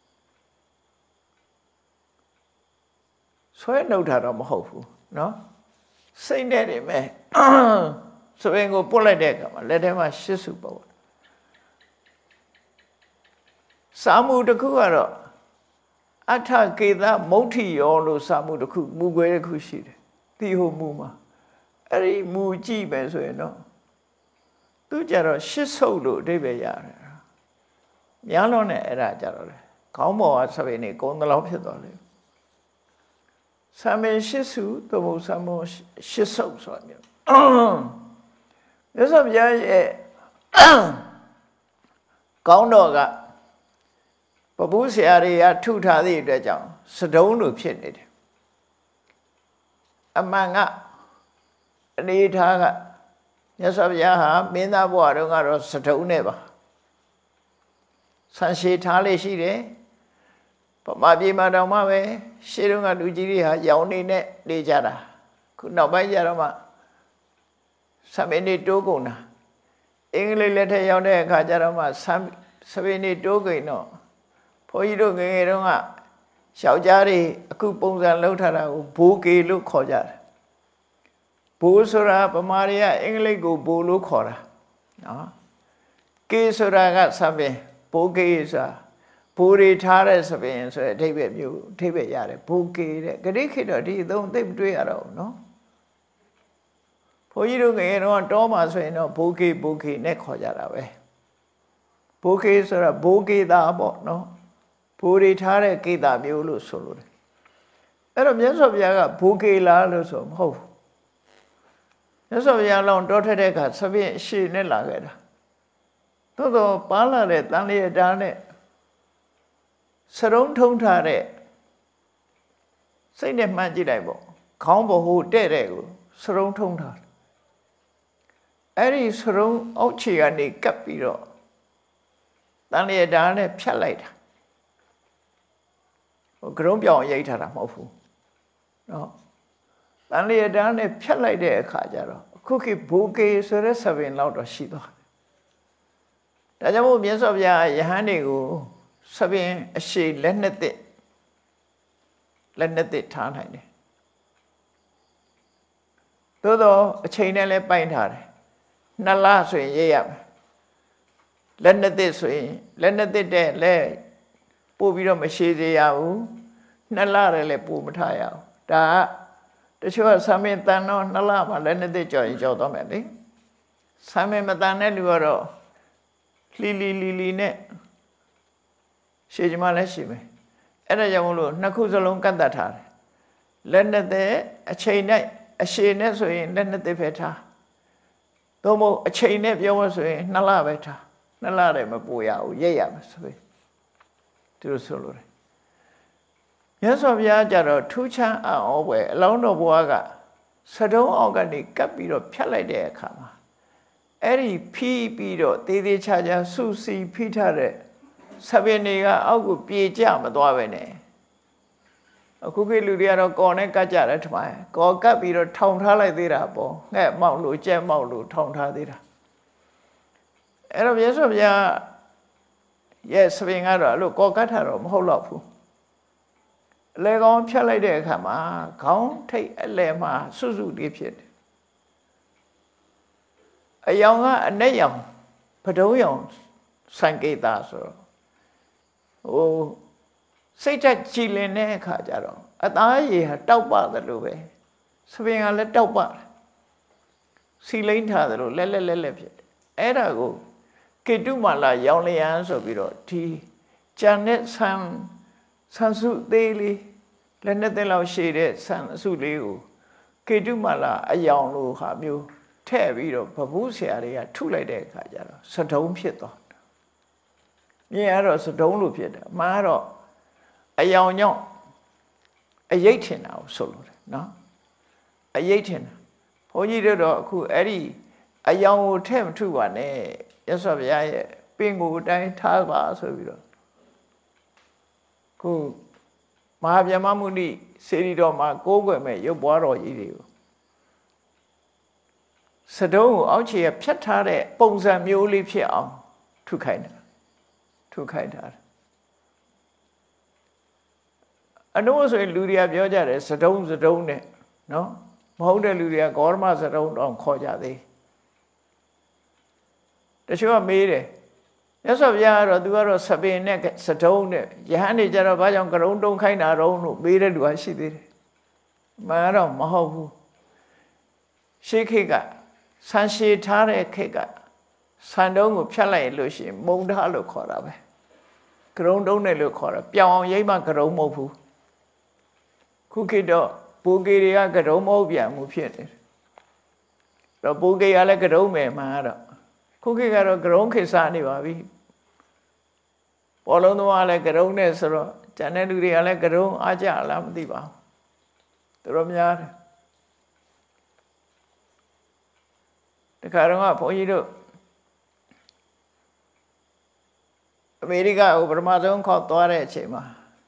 ဆွဲနှုတ်တာတော့မဟုတ်ဘူးเนาะစိတ်နဲ့တယ်မဲ့သပင်ကိုပုတ်လိုက်တဲ့အခါမှာလက်ထဲမှာရှစ်စုပေါ့စာမှုတစ်ခုကတော့အထကေသမုဋ္ဌိယောလို့စာမှုတစ်ခုမူခွဲတစ်ခုရှိတယ်ဒီဟိုမူမှာအဲ့ဒီမူကြည့်ပဲဆိုရင်တော့သူကြတော့ရှစ်ဆုပ်လို့အဓိပ္ပာယ်ရတယ်များလုံးနဲ့အဲ့ဒါကြတော့လေခေါင်းပေါ်ကသပင်နေကုန်းတလောက်ဖြစ်သွားတယ်ဆံမင်းရှစ်စုသို့မဟုတ်ဆံမင်းရှစ်ဆုပ်ဆိုတာမျိုးမြတ်စွာဘုရားရဲ့ကောင်းတော်ကပပုဆရာတွေကထုထားသည့်အတွက်ကြောင့်စတုံးလိုဖြစ်နေတယ်အမှန်ကအနေထားကမြတ်စွာဘုရားဟာမင်းသားဘဝတုန်းကတော့စတုံးနဲ့ပါဆန်ရှည်ထားလေးရှိတယ်ဗမာပြည်မှာတောင်မှပဲရှေးတုန်းကလူကြီးတွေဟာရောင်နေနဲ့နေကြတာခုနောက်ပိုင်းကျတော့မှဆံမင်းနေတိုးကုန်တာအင်္ဂလိပ်လက်ထက်ရောက်တဲ့အခါကျတော့မှဆံမင်းနေတိုးကုန်တော့ဘုန်းကြီးတို့ငယ်ငယ်တုန်းကယောက်ျားတွေအခုပုံစံလောက်ထားတာကိုဘိုးကေလို့ခေါ်ကြတယ်ဘိုးဆိုတာဗမာတွေကအင်္ဂလိပ်ကိုဘိုးလို့ခေါ်တာနော်ကေဆိုတာကဆံမင်းဘိုးကေဆိုတာဘိုးတွေထားတဲ့ဆံမင်းဆိုတဲ့အဓိပ္ပာယ်မျိုးအဓိပ္ပာယ်ရတယ်ဘိုးကေတဲ့ဂရိခေတ်တော့ဒီအသုံးသိမတွေ့ရတော့ဘူးနော်ဘုန်းကြီးတို့ငယ်တော့တောမှာဆိုရင်တော့ဘိုးကေနဲ့ခေါ်ကြတာပဲဘိုးကေဆိုတာဘိုးကေတာပေါ့နော်ဘိုးတွေထားတဲ့ကေတာမျိုးလို့ဆိုလို့တယ်အဲ့တော့မြတ်စွာဘုရားကဘိုးကေလားလို့ဆိုမဟုတ်ဘူးမြတ်စွာဘုရားလောင်းတောထက်တဲ့အခါဆပင်းအရှိနဲ့လာခဲ့တာသို့တော့ပါလာတဲ့တန်လျက်ဓာတ်နဲ့စရုံးထုံးထားတဲ့စိတ်နဲ့မှန်းကြည့်လိုက်ပေါ့ခေါင်းဘဟိုတဲ့တဲ့ကိုစရုံးထုံးထားအဲ့ဒီစရုံးအောက်ခြေကနေကပ်ပြီးတော့တန်လျက်ဓာတ်နဲ့ဖြတ်လိုက်တာကရုံးပြောင်ရိတ်ထားတာမဟုတ်ဘူးနော်တန်လျက်ဓာတ်နဲ့ဖြတ်လိုက်တဲ့အခါကျတော့အခုခေတ်ဘိုးကေဆိုတဲ့ဆပင်လောက်တော့ရှိသွားတယ်ဒါကြောင့်မို့မြတ်စွာဘုရားယဟန်တွေကိုဆပင်အရှိလက်နှစ်သက်ထားနိုင်တယ်သို့တော့အချိန်နဲ့လည်းပိုင်းထားတယ်2 လဆိုရင်ရေးရမယ်လက်နှစ်သက်ဆိုရင်လက်နှစ်သက်တဲ့လဲပို့ပြီးတော့မရှိသေးရဘူး2 လလည်းပို့မထားရဘူးဒါကတချို့ကဆံမင်းတန်တော့2 လမှလက်နှစ်သက်ကြော်ရင်ကြော်တော့မယ်လေဆံမင်းမတန်တဲ့လူကတော့လီနဲ့ရှေ့ကျမလည်းရှိမယ်အဲ့ဒါကြောင့်မလို့2 ခုစလုံးကတ်တတ်ထားတယ်လက်နှစ်သက်အချိန်နဲ့အရှိနဲ့ဆိုရင်လက်နှစ်သက်ပဲထားသို့မဟုတ်အချိန်နဲ့ပြောလို့ဆိုရင်2 လပဲထား2 လတည်းမပို့ရဘူးရိတ်ရမယ်ဆိုပြီးသူတို့ဆိုလို့တယ်မြတ်စွာဘုရားကြတော့ထူးခြားအောင်ပဲအလောင်းတော်ဘုရားကစတုံးအောင်ကနေကပ်ပြီးတော့ဖြတ်လိုက်တဲ့အခါမှာအဲ့ဒီဖီးပြီးတော့တေးသေးချာချာစုစီဖိထားတဲ့ဆပင်တွေကအောက်ကိုပြေကျမသွားပဲနဲ့အခုခေတ်လူတွေကတော့ကော်နဲ့ကတ်ကြတယ်ထမကော်ကတ်ပြီးတော့ထောင်ထားလိုက်သေးတာပေါ့ငှက်မောက်လို့ကြက်မောက်လို့ထောင်ထားသေးတာအဲ့တော့မြတ်စွာဘုရားရဲ့ဆပင်ကတော့အဲ့လိုကော်ကတ်ထားတော့မဟုတ်တော့ဘူးအလဲကောင်းဖြတ်လိုက်တဲ့အခါမှာခေါင်းထိတ်အလဲမှာစွတ်စွတ်လေးဖြစ်တယ်အယောင်ကအနက်ယောင်ပဒုံးယောင်စံကေတာဆိုတော့စိတ်ဓာတ်ကြည်လင်တဲ့အခါကျတော့အသားရည်ဟာတောက်ပါတယ်လို့ပဲဆပင်ကလည်းတောက်ပါတယ်စီလိမ့်ထားတယ်လို့လက်ဖြစ်တယ်အဲ့ဒါကိုကေတုမာလာရောင်လျံဆိုပြီးတော့ဒီကြံတဲ့ဆန်စုသေးလေးလက်နဲ့တဲ့လောက်ရှည်တဲ့ဆန်စုလေးကိုကေတုမာလာအယောင်လိုဟာမျိုးထည့်ပြီးတော့ဗဗုဆရာတွေကထုလိုက်တဲ့အခါကျတော့စတုံးဖြစ်သွားတယ်မြင်ရတော့စတုံးလိုဖြစ်တယ်မှားတော့အယောင်ကြောင့်အရိတ်ထင်တာကိုဆိုလို့တယ်နော်အရိတ်ထင်တာဘုန်းကြီးတို့တော့အခုအဲ့ဒီအယောင်ကိုထည့်မထုပါနဲ့ရသော်ဘုရားရဲ့ပင်ကိုအတိုင်းထားပါဆိုပြီးတော့ခုမဟာဗျမမုနိစေတီတော်မှာကိုးကွယ်မဲ့ရုပ်ပွားတော်ကြီးတွေကိုစတုံးကိုအောက်ခြေဖြတ်ထားတဲ့ပုံစံမျိုးလေးဖြစ်အောင်ထုခိုင်းတာအနုဆိုရင်လူတွေကပြောကြတယ်စတုံးနဲ့နော်မဟုတ်တဲ့လူတွေကဂေါရမစတုံးတော့ခေါ်ကြသေးတချို့ကမေးတယ်မြတ်စွာဘုရားကတော့သူကတော့ဆပင်နဲ့စတုံးနဲ့ယဟန်တွေကြတော့ဘာကြောင့်ကရုံတုံးခိုင်းတာတော့လို့မေးတဲ့လူကရှိသေးတယ်မှန်တော့မဟုတ်ဘူးရှေးခေတ်ကဆန်ရှည်ထားတဲ့ခေတ်ကဆန်တုံးကိုဖြတ်လိုက်လို့ရှိရင်မုံထားလို့ခေါ်တာပဲကရုံတုံးနဲ့လို့ခေါ်တာပြောင်အောင်ရိမ့်မှကရုံမဟုတ်ဘူးခုခေတ်တော့ဘိုးကေတွေကကရုံမဟုတ်ပြန်မှုဖြစ်နေတယ်တော့ဘိုးကေကလည်းကရုံမယ်မှန်တော့ခုခေတ်ကတော့ကရုံခေတ်စားနေပါပြီဘောလုံးသမားလည်းကရုံနဲ့ဆိုတော့ကျန်တဲ့လူတွေကလည်းကရုံအားကြလားမသိပါဘူးသူတို့များတယ်တခါတော့ဘုန်းကြီးတို့အမေရိကကိုပထမဆုံးခေါက်သွားတဲ့အချိန်မှာ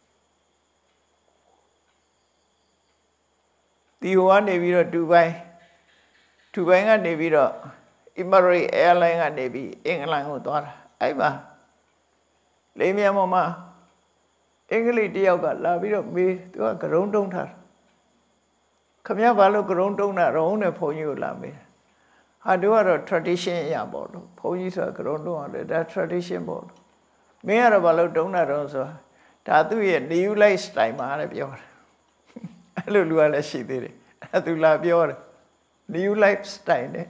ဒီဟိုကနေပြီးတော့ဒူဘိုင်းကနေပြီးတော့ Emirates Airline ကနေပြီးအင်္ဂလန်ကိုသွားတာအဲ့မှာလေမြေပေါ်မှာအင်္ဂလိပ်တယောက်ကလာပြီးတော့မေးသူကကရုံးတုံးထားခမရဘာလို့ကရုံးတုံးတာရုံးနဲ့ဘုန်းကြီးကိုလာမေးဟာတို့ကတော့ tradition အရာပေါ့လို့ဘုန်းကြီးဆိုတာကရုံးတုံးရတယ်ဒါ tradition ပေါ့လို့မင်းကတော့ဘာလို့တုံးတာတော့ဆိုဒါသူ့ရဲ့ new life style မှာလည်းပြောတယ်အဲ့လိုလူကလည်းရှိသေးတယ်အဲ့သူလာပြောတယ် new life style နဲ့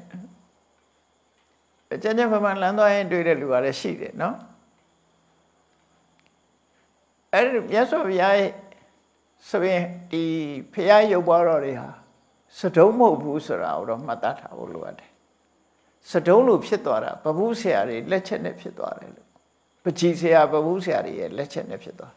ကျန်ဖမှန်လမ်းသွားရင်တွေ့တဲ့လူကလည်းရှိတယ်နော်အဲ့ဒီမြတ်စွာဘုရားရဲ့ဆိုရင်ဒီဖရာရုပ်ပွားတော်တွေဟာစတုံးမဟုတ်ဘူးဆိုတာကိုတော့မှတ်သားထားဖို့လိုအပ်တယ်စတုံးလို့ဖြစ်သွားတာဘဘူးဆရာတွေလက်ချက်နဲ့ဖြစ်သွားတယ်လို့ပကြီးဆရာဘဘူးဆရာတွေရဲ့လက်ချက်နဲ့ဖြစ်သွား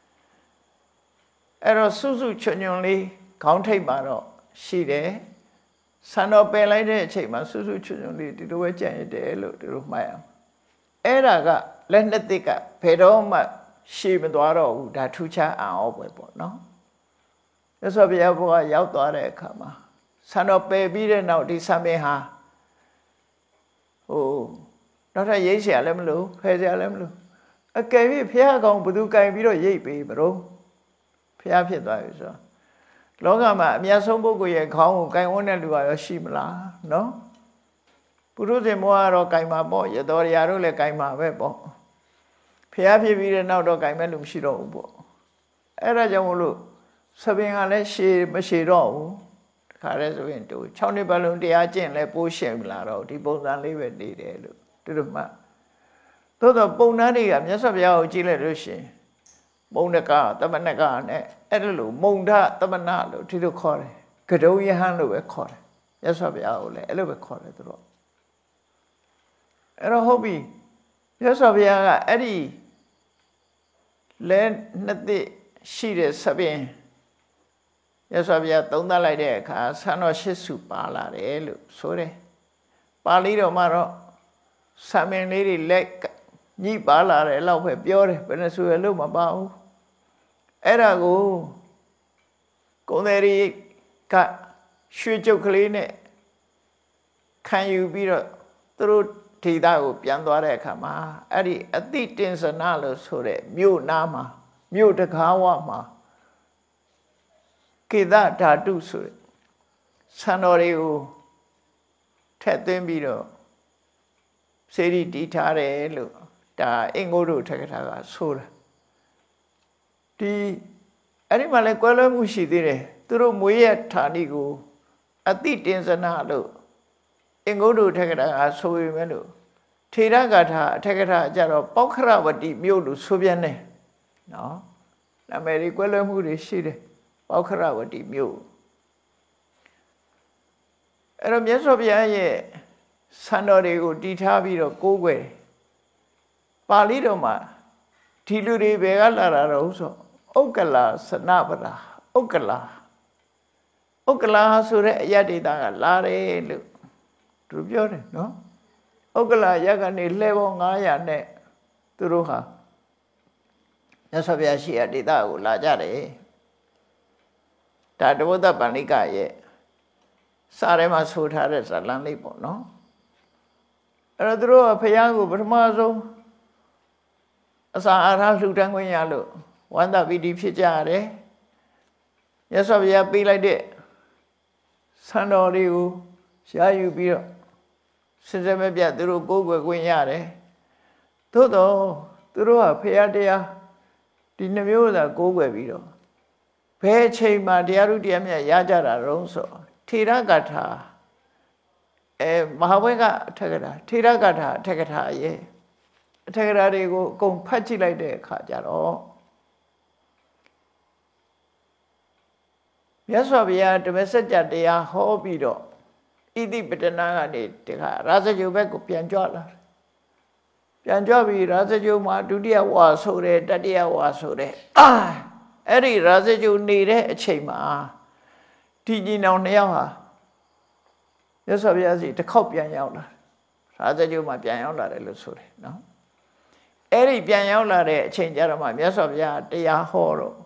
အဲ့တော့စုစုချွန်ချွန်လေးခေါင်းထိပ်မှာတော့ရှိတယ်ဆန်တော်ပယ်လိုက်တဲ့အချိန်မှာစုစုချွန်ချွန်လေးဒီလိုပဲကြံ့ရတယ်လို့ဒီလိုမှတ်ရအောင်အဲ့ဒါကလက်နှစ်သစ်ကဘယ်တော့မှရှေ့မသွားတော့ဘူးဒါထူးခြားအံ့ဩပွဲပေါ့နော်မြတ်စွာဘုရားဘုရားရောက်သွားတဲ့အခါမှာဆန်တော်ပယ်ပြီးတဲ့နောက်ဒီဆံပင်ဟာနောက်ထပ်ရိတ်เสียလည်းမလို့ဖယ်เสียလည်းမလို့အကယ်၍ဘုရားကောင်ဘသူကင်ပြီးတော့ရိတ်ပေးမလို့ဘုရားဖြစ်သွားပြီဆိုတော့လောကမှာအမြတ်ဆုံးပုဂ္ဂိုလ်ရဲ့ခေါင်းကိုကင်ဝန်းတဲ့လူကရောရှိမလားနော်ပုရုဇဉ်မောကတော့ကင်မှာပေါ့ရတော်ရာတို့လည်းကင်မှာပဲပေါ့ဖျားဖြစ်ပြီးတဲ့နောက်တော့ကင်မဲ့လူမရှိတော့ဘူးပေါ့အဲ့ဒါကြောင့်မလို့သဘင်ကလည်းရှည်မရှိတော့ဘူးတခါလဲဆိုရင်တူ6နှစ်ပတ်လုံးတရားကျင့်လဲပိုးရှင်လာတော့ဒီပုံစံလေးပဲနေတယ်လို့သူတို့မှသို့တော့ပုံနာတွေကမြတ်စွာဘုရားကိုကြည့်လိုက်လို့ရှင်မုံနကသမဏကနဲ့အဲ့လိုမုံဒသမဏလို့ဒီလိုခေါ်တယ်ကဒုံယဟန်လို့ပဲခေါ်တယ်မြတ်စွာဘုရားကိုလည်းအဲ့လိုပဲခေါ်တယ်သူတို့အဲ့တော့ဟုတ်ပြီမြတ်စွာဘုရားကအဲ့ဒီလဲနှစ်သိရှိတဲ့သဘင်မြတ်စွာဘုရားသုံးသပ်လိုက်တဲ့အခါဆံတော်ရှစ်စုပါလာတယ်လို့ဆိုတယ်ပါဠိတော်မှာတော့ဆံမင်းလေးတွေလက်ညှိပါလာတယ်လောက်ပဲပြောတယ်ဘယ်နဲ့ဆိုရလို့မပါဘူးအဲ့ဒါကိုကုံတယ်ရီကရွှေကြုတ်ကလေးနဲ့ခံယူပြီးတော့သူတို့ဒေသကိုပြန်သွားတဲ့အခါမှာအဲ့ဒီအတိတင်စနာလို့ဆိုတဲ့မြို့နားမှာမြို့တကားဝမှာကေသဓာတုဆိုတဲ့ဆံတော်တွေကိုထက်သွင်းပြီးတော့စေရီတီးထားတယ်လို့ဒါအင်္ဂုတ္တထက္ကထာကဆိုတာဒီအဲ့ဒီမှာလဲကွဲလွဲမှုရှိသေးတယ်သူတို့မွေးရဌာနီကိုအတိတင်စနာလို့အင်္ဂုတ္တထက္ကထာကဆိုပေမဲ့လို့ထေရဂါထာအထက်ကထာကြတော့ပောက္ခရဝတိမြို့လို့ဆိုပြန်တယ်နော်နာမည်တွေကွဲလွဲမှုတွေရှိတယ်ပောက္ခရဝတိမြို့အဲ့တော့မြတ်စွာဘုရားရဲ့ဆံတော်တွေကိုတည်ထားပြီးတော့ကိုးကွယ်ပါဠိတော်မှာဒီလူတွေဘယ်ကလာတာတော့ဆိုဥက္ကလာစနပရာဥက္ကလာဆိုတဲ့အယတ္တိတာကလာတယ်လို့သူပြောတယ်နော်ဥက္ကလာရက်ကနေလှဲပေါင်း900နဲ့သူတို့ဟာမြတ်စွာဘုရားရှိရာဒေသကိုလာကြတယ်ဒါတဝတ္တပဏိကရဲ့စာထဲမှာဆိုထားတဲ့ဇာလံလေးပေါ့နော်အဲ့တော့သူတို့ကဘုရားကိုပထမဆုံးအစာအာဟာရလှူဒန်းခွင့်ရလို့ဝန္တာပီတိဖြစ်ကြရတယ်မြတ်စွာဘုရားပေးလိုက်တဲ့ဆံတော်တွေကိုရှားယူပြီးတော့စင်စမပြတ်သူတို့ကိုးကွယ်ခွင့်ရတယ်သို့တော့သူတို့ကဖရာတရားဒီနှမျိုးသာကိုးကွယ်ပြီးတော့ဘယ်အချိန်မှတရားဥတရားမြတ်ရကြတာတုံးဆိုထေရဂါထာမဟာဝေကအထက်ကထာထေရဂါထာအထက်ကထာရဲ့အထက်ကထာတွေကိုအကုန်ဖတ်ကြည့်လိုက်တဲ့အခါကျတော့မြတ်စွာဘုရားဓမ္မစကြာတရားဟောပြီးတော့ဣတိပတနာကနေတခါရာဇဂုဘက်ကိုပြန်ကြွလာပြန်ကြွပြီးရာဇဂုမှာဒုတိယဝါဆိုတဲ့တတိယဝါဆိုတဲ့အဲ့ဒီရာဇဂုနေတဲ့အချိန်မှာဒီညီနောင်နှစ်ယောက်ဟာမြတ်စွာဘုရားစီတစ်ခေါက်ပြန်ရောက်လာရာဇဂိုမှာပြန်ရောက်လာတယ်လို့ဆိုတယ်နော်အဲ့ဒီပြန်ရောက်လာတဲ့အချိန်ကျတော့မှမြတ်စွာဘုရားတရားဟောတော့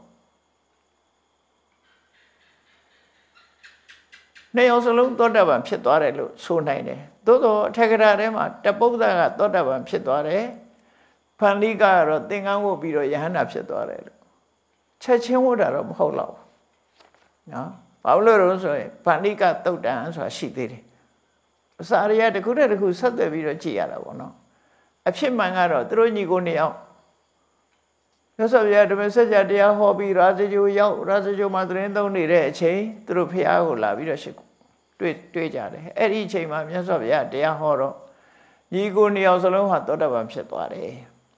နှစ်ယောက်စလုံးသောတာပန်ဖြစ်သွားတယ်လို့ဆိုနိုင်တယ်သို့သောအထက်ကရာထဲမှာတပုဒ္ဒကသောတာပန်ဖြစ်သွားတယ်ဖန္လိကကတော့သင်္ကန်းဝတ်ပြီးတော့ယဟန္တာဖြစ်သွားတယ်လို့ချက်ချင်းဝတ်တာတော့မဟုတ်တော့ဘူးနော်ဘာလို့လဲဆိုရင်ဖန္လိကသုတ်တံဆိုတာရှိသေးတယ်အစာရရတစ်ခုတည်းတစ်ခုဆက်သွယ်ပြီးတော့ကြည်ရတာပေါ့နော်အဖြစ်မှန်ကတော့သူတို့ညီကိုနှစ်ယောက်မြတ်စွာဘုရားဓမ္မစကြာတရားဟောပြီးရာဇဂိုရောက်ရာဇဂိုမှာသတင်းသုံးနေတဲ့အချိန်သူတို့ဖះကိုလာပြီးတော့တွေ့ကြတယ်အဲ့ဒီအချိန်မှာမြတ်စွာဘုရားတရားဟောတော့ညီကိုနှစ်ယောက်စလုံးဟာသောတာပန်ဖြစ်သွားတယ်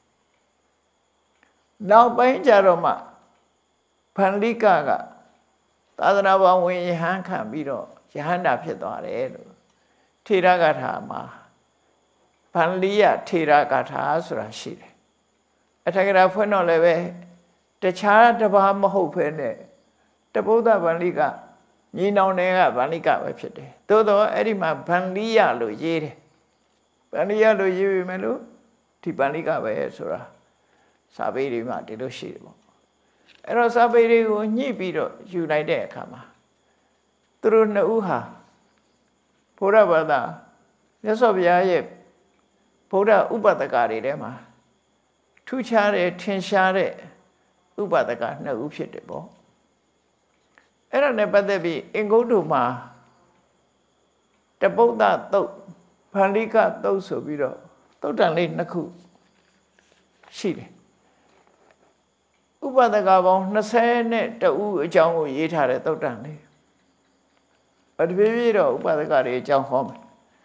နောက်ပိုင်းကျတော့မှဖန္လိကသာသနာ့ဘောင်ဝင်ယဟန်ခံပြီးတော့ယဟန္တာဖြစ်သွားတယ်လို့ထေရဂါထာမှာဖန္လိယထေရဂါထာဆိုတာရှိတယ်အထက်ကရာဖွင့်တော့လည်းပဲတခြားတစ်ပါးမဟုတ်ဘဲနဲ့တပုဒ္ဒဗန္လိကညီနောင်တွေကဗန္လိကပဲဖြစ်တယ်သို့တော့အဲ့ဒီမှာဗန္လိယလို့ရေးတယ်ဗန္လိယလို့ရေးပြီမယ်လို့ဒီဗန္လိကပဲဆိုတာစာပေတွေမှာဒီလိုရှိတယ်ပေါ့အဲ့တော့စာပေတွေကိုညှိပြီးတော့ယူလိုက်တဲ့အခါမှာသူတို့နှစ်ဦးဟာဘုရားဘာသာမြတ်စွာဘုရားရဲ့ဗုဒ္ဓဥပဒကတွေထဲမှာထူးခြားတဲ့ထင်ရှားတဲ့ဥပဒကနှစ်ဦးဖြစ်တယ်ပေါ့အဲ့ဒါနဲ့ပတ်သက်ပြီးအင်္ဂုတ္တမှာတပုဒ္ဒသုတ်ဖန္လိကသုတ်ဆိုပြီးတော့သုတ်တန်လေးနှစ်ခုရှိတယ်ဥပဒကပေါင်း20နဲ့တဦးအကြောင်းကိုရေးထားတဲ့သုတ်တန်လေးတဖြည်းဖြည်းတော့ဥပဒကတွေအကြောင်းဟောမယ်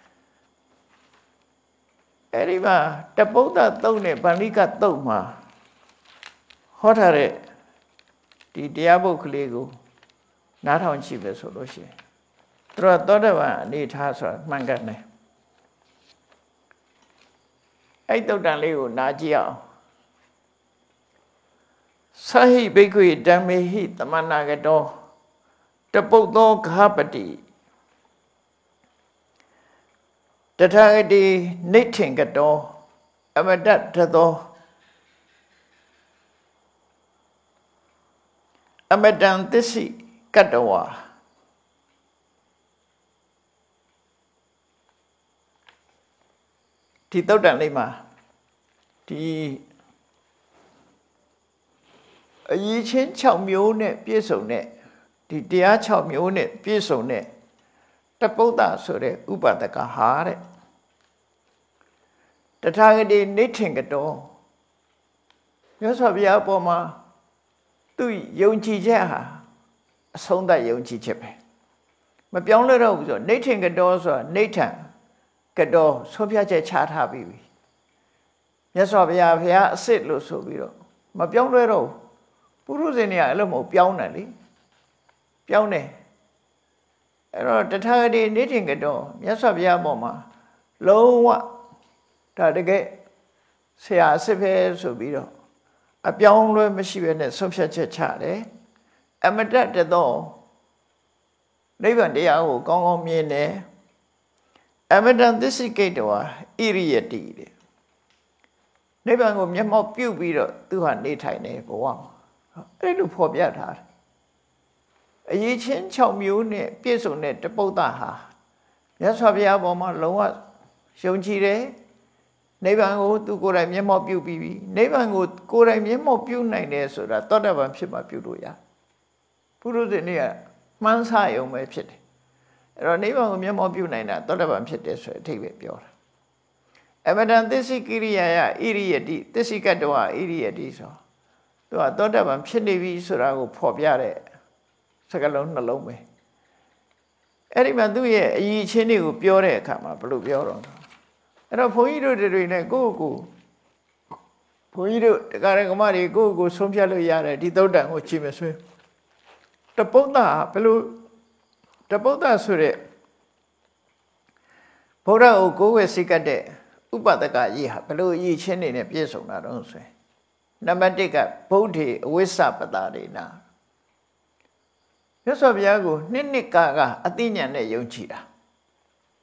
အဲ့ဒီမှာတပုဒ္ဒသုတ်နဲ့ဗန္လိကသုတ်မှာဟောထားတဲ့ဒီတရားပုဒ်ကလေးကိုနားထောင်ကြည့်ပဲဆိုလို့ရှိရင်သူတို့သောတာပန်အနေထားဆိုတာမှန်ကန်တယ်အဲ့သုတ်တန်လေးကိုနားကြည့်အောင်သဟိဘိက္ခွေဓမ္မေဟိသမဏဂတောတပုတ်သောဃပတိတထာဂတိနိဋ္ဌင်ကတောအမတတသောအမတံသစ္စိကတဝါဒီသုတ်တန်လေးမှာဒီအရေးချင်း6မျိုးနဲ့ပြည့်စုံတဲ့ဒီတရား6မျိုးနဲ့ပြည့်စုံတဲ့တပုဒ္ဒဆိုတဲ့ဥပဒကဟာတဲ့တထာဂတိနိဋ္ဌင်ကတောမြတ်စွာဘုရားအပေါ်မှာသူယုံကြည်ချက်ဟာအဆုံးသတ်ယုံကြည်ချက်ပဲမပြောင်းလဲတော့ဘူးဆိုနိဋ္ဌင်ကတောဆိုတာနိဋ္ဌံကတောဆုံးဖြတ်ချက်ချထားပြီးပြီမြတ်စွာဘုရားအစ်စ်လို့ဆိုပြီးတော့မပြောင်းလဲတော့ဘူးပုရုဇဉ်တွေကအဲ့လိုမဟုတ်ပြောင်းတယ်လေပြောင်းတယ်အဲ့တော့တထာဂတိနိဋ္ဌင်ကတောမြတ်စွာဘုရားပေါ်မှာလုံးဝဒါတကယ်ဆရာအစ်စ်ပဲဆိုပြီးတော့အပြောင်းလဲမရှိဘဲနဲ့ဆုံးဖြတ်ချက်ချတယ်အမတတသောနိဗ္ဗာန်တရားကိုကောင်းကောင်းမြင်တယ်အမတံသစ္စိကိတဝါဣရိယတိတဲ့နိဗ္ဗာန်ကိုမျက်မှောက်ပြုပြီးတော့သူဟာနေထိုင်တယ်ဘဝမှာအဲ့လိုဖော်ပြထားတယ်အရေးချင်း6မျိုးနဲ့ပြည့်စုံတဲ့တပုဒ္ဒဟာမြတ်စွာဘုရားပေါ်မှာလုံးဝယုံကြည်တယ်နိဗ္ဗာန်ကိုသူကိုယ်တိုင်မျက်မှောက်ပြုပြီးပြီနိဗ္ဗာန်ကိုကိုယ်တိုင်မျက်မှောက်ပြုနိုင်တယ်ဆိုတာသောတာပန်ဖြစ်မှပြုလို့ရပုရုဇဉ်တွေကမှန်းဆရုံပဲဖြစ်တယ်အဲ့တော့နိဗ္ဗာန်ကိုမျက်မှောက်ပြုနိုင်တာသောတာပန်ဖြစ်တယ်ဆိုတဲ့အဓိပ္ပာယ်ပြောတာအမတံသစ္စိကိရိယာယဣရိယတိသစ္စိကတဝဣရိယတိဆိုသူကသောတာပန်ဖြစ်နေပြီဆိုတာကိုဖော်ပြတဲ့စကားလုံးနှလုံးပဲအဲ့ဒီမှာသူ့ရဲ့အရည်အချင်းတွေကိုပြောတဲ့အခါမှာဘယ်လိုပြောတော့အဲ့တော့ဘုန်းကြီးတို့တွေနဲ့ကိုယ့်ကိုဘုန်းကြီးတို့တရားဓမ္မတွေကိုယ့်ကိုဆုံးဖြတ်လို့ရတယ်ဒီသုတ်တန်ကိုကြည့်မယ်ဆိုရင်တပုဒ္ဒဘယ်လိုတပုဒ္ဒဆိုတဲ့ဘုရားကိုကိုယ်ဝယ်စိတ်ကတဲ့ဥပဒကကြီးဟာဘယ်လိုအရည်ချင်းတွေနဲ့ပြည့်စုံတာတော့ဆိုရင်နံပါတ်1ကဗုဒ္ဓေအဝိစ္စပတာရိနာမြတ်စွာဘုရားကိုနှစ်ကာကအသိဉာဏ်နဲ့ယုံကြည်တာ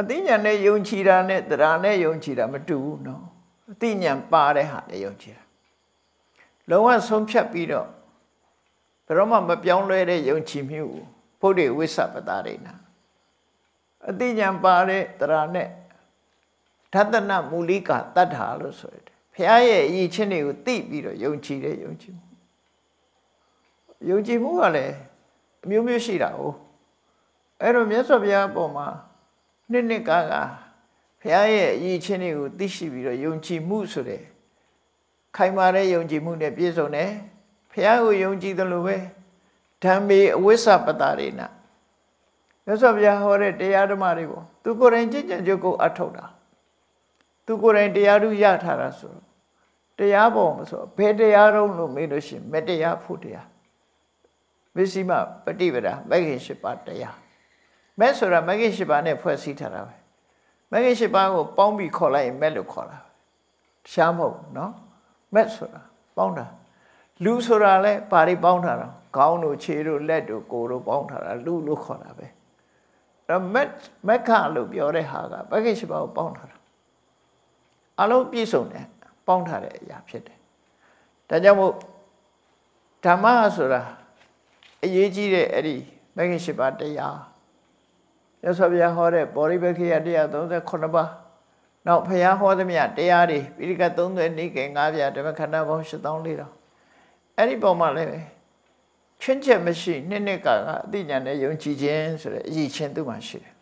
အသိဉာဏ်နဲ့ယုံကြည်တာနဲ့တရားနဲ့ယုံကြည်တာမတူဘူးနော်အသိဉာဏ်ပါတဲ့ဟာနဲ့ယုံကြည်တာလုံးဝဆုံးဖြတ်ပြီးတော့ဘယ်တော့မှမပြောင်းလဲတဲ့ယုံကြည်မှုဘုဒ္ဓဝိသပတာရိနာအသိဉာဏ်ပါတဲ့တရားနဲ့ဓတနမူလိကတတ္ထာလို့ဆိုရတယ်ဘုရားရဲ့အရေးချင်းတွေကိုသိပြီးတော့ယုံကြည်တဲ့ယုံကြည်မှုယုံကြည်မှုကလည်းအမျိုးမျိုးရှိတာဟုတ်အဲ့တော့မြတ်စွာဘုရားအပေါ်မှာနှစ်ကားဘုရားရဲ့အရေးချင်းတွေကိုသိရှိပြီးတော့ယုံကြည်မှုဆိုတဲ့ခိုင်မာတဲ့ယုံကြည်မှုနဲ့ပြည့်စုံတယ်ဘုရားကိုယုံကြည်တယ်လို့ပဲဓမ္မေအဝိသပတာရိနာမြတ်စွာဘုရားဟောတဲ့တရားဓမ္မတွေကိုသူကိုယ်တိုင်ကြင်ကြံကြုတ်ကိုအထုတ်တာသူကိုယ်တိုင်တရားဓုရထားတာဆိုတော့တရားပေါ်မှာဆိုဘယ်တရားတုံးလို့မေးလို့ရှိရင်မတရားဖို့တရားမစ္စည်းမပฏิပဒါမဂ္ဂင်၈ပါးတရားမဲ့ဆိုတာမဂ္ဂင်၈ပါးနဲ့ဖွဲ့စည်းထားတာပဲမဂ္ဂင်၈ပါးကိုပေါင်းပြီးခေါ်လိုက်ရင်မဲ့လို့ခေါ်တာရှားမဟုတ်နော်မဲ့ဆိုတာပေါင်းတာလူဆိုတာလဲဘာတွေပေါင်းထားတာခေါင်းတို့ခြေတို့လက်တို့ကိုယ်တို့ပေါင်းထားတာလူလို့ခေါ်တာပဲအဲ့တော့မက္ခလို့ပြောတဲ့ဟာကမဂ္ဂင်၈ပါးကိုပေါင်းထားတာအလုံးပြည့်စုံတယ်ပေါင်းထားတဲ့အရာဖြစ်တယ်ဒါကြောင့်မို့ဓမ္မဆိုတာအရေးကြီးတဲ့အဲ့ဒီမဂ္ဂင်၈ပါးတရားရသော်ဘုရားဟောတဲ့ဗောဓိပက္ခိယ138ပါးနောက်ဘုရားဟောသမျှတရားတွေပိဋကတ်30နိကေ9ပြာဓမ္မခန္ဓာပေါင်း8400အဲ့ဒီပုံမှာလည်းချွင်းချက်မရှိနှစ်ကအသိဉာဏ်နဲ့ယုံကြည်ခြင်းဆိုတဲ့အရေးချင်းသူ့မှာရှိတယ်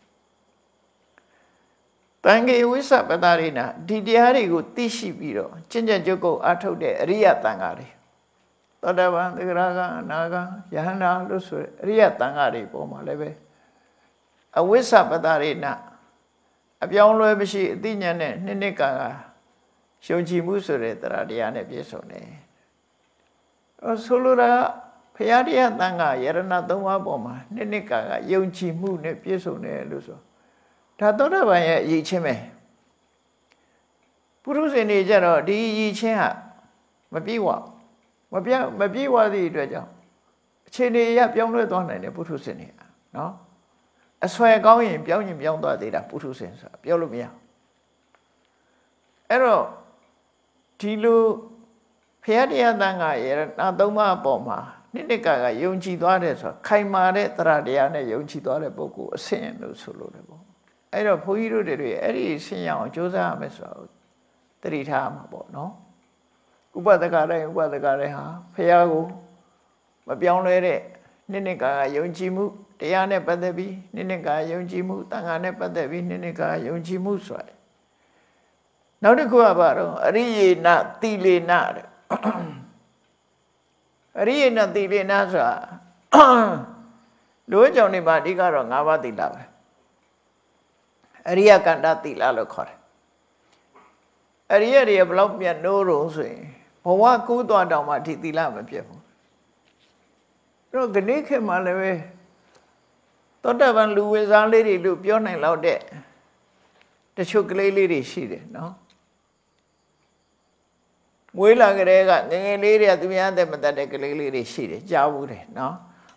တန်ခေဝိသပတာရိနာဒီတရားတွေကိုသိရှိပြီးတော့ကျင့်ကြံကြုတ်ကုတ်အထုတ်တဲ့အရိယတန်ဃာတွေသောတာပန်သဂရကအနာဂံယဟန္တာလို့ဆိုတဲ့အရိယတန်ဃာတွေပုံမှာလည်းပဲအဝိသပတာရိနာအပြောင်းလဲမရှိအသိဉာဏ်နဲ့နှစ်ကယုံကြည်မှုဆိုတဲ့တရားတရားနဲ့ပြည့်စုံတယ်ဆိုလိုတာဘုရားတရားတန်ဃာယရဏသုံးပါးပေါ်မှာနှစ်ကယုံကြည်မှုနဲ့ပြည့်စုံတယ်လို့ဆိုဒါသောတာပန်ရဲ့အရေးချင်းပဲပုရုဇဉ်တွေကြတော့ဒီအရေးချင်းဟာမပြေဝမပြေဝသည့်အတွက်ကြောင့်အခြေအနေအရပြောင်းလဲသွားနိုင်တယ်ပုထုဇဉ်တွေနော်အဆွဲကောင်းရင်ပြောင်းသွားသေးတာပုထုဇဉ်ဆိုတာပြောလို့မရအဲ့တော့ဒီလိုဖျားတရားတန်ခါရသုံးပါးအပေါ်မှာနှစ်ကယုံကြည်သွားတယ်ဆိုတာခိုင်မာတဲ့တရားတရားနဲ့ယုံကြည်သွားတဲ့ပုဂ္ဂိုလ်အဆင့်လို့ဆိုလို့တယ်ပေါ့အဲ့တော့ဘုန်းကြီးတို့တွေအဲ့ဒီဆင်းရအောင်ကြိုးစားရမယ်ဆိုတော့တတိထားမှာပေါ့နော်ဥပဒကတိုင်းဟာဖျားကိုမပြောင်းလဲတဲ့နှစ်ကယုံကြည်မှုတရားနဲ့ပတ်သက်ပြီးနှစ်ကယုံကြည်မှုတန်ခါနဲ့ပတ်သက်ပြီးနှစ်ကယုံကြည်မှုဆိုတာနောက်တစ်ခုကဘာတော့အရိယေနသီလေနတဲ့အရိယေနသီလေနဆိုတာလူ့ကြောင့်နေမှာအဓိကတော့၅ပါးသီလပဲအရိယကန္တသီလလို့ခေါ်တယ်အရိယတွေဘလောက်ပြန်နိုးတော့ဆိုရင်ဘဝကူးသွားတောင်မှဒီသီလမပြတ်ဘူးအဲ့တော့ဒီနေ့ခေတ်မှာလည်းပဲသောတာပန်လူဝေစားလေးတွေလို့ပြောနိုင်လောက်တဲ့တချို့ကလေးလေးတွေရှိတယ်နော်မွေးလာကြတဲ့ကငငယ်လေးတွေကသူများတဲ့မတတ်တဲ့ကလေးလေးတွေရှိတယ်ကြားဘူးတယ်နော်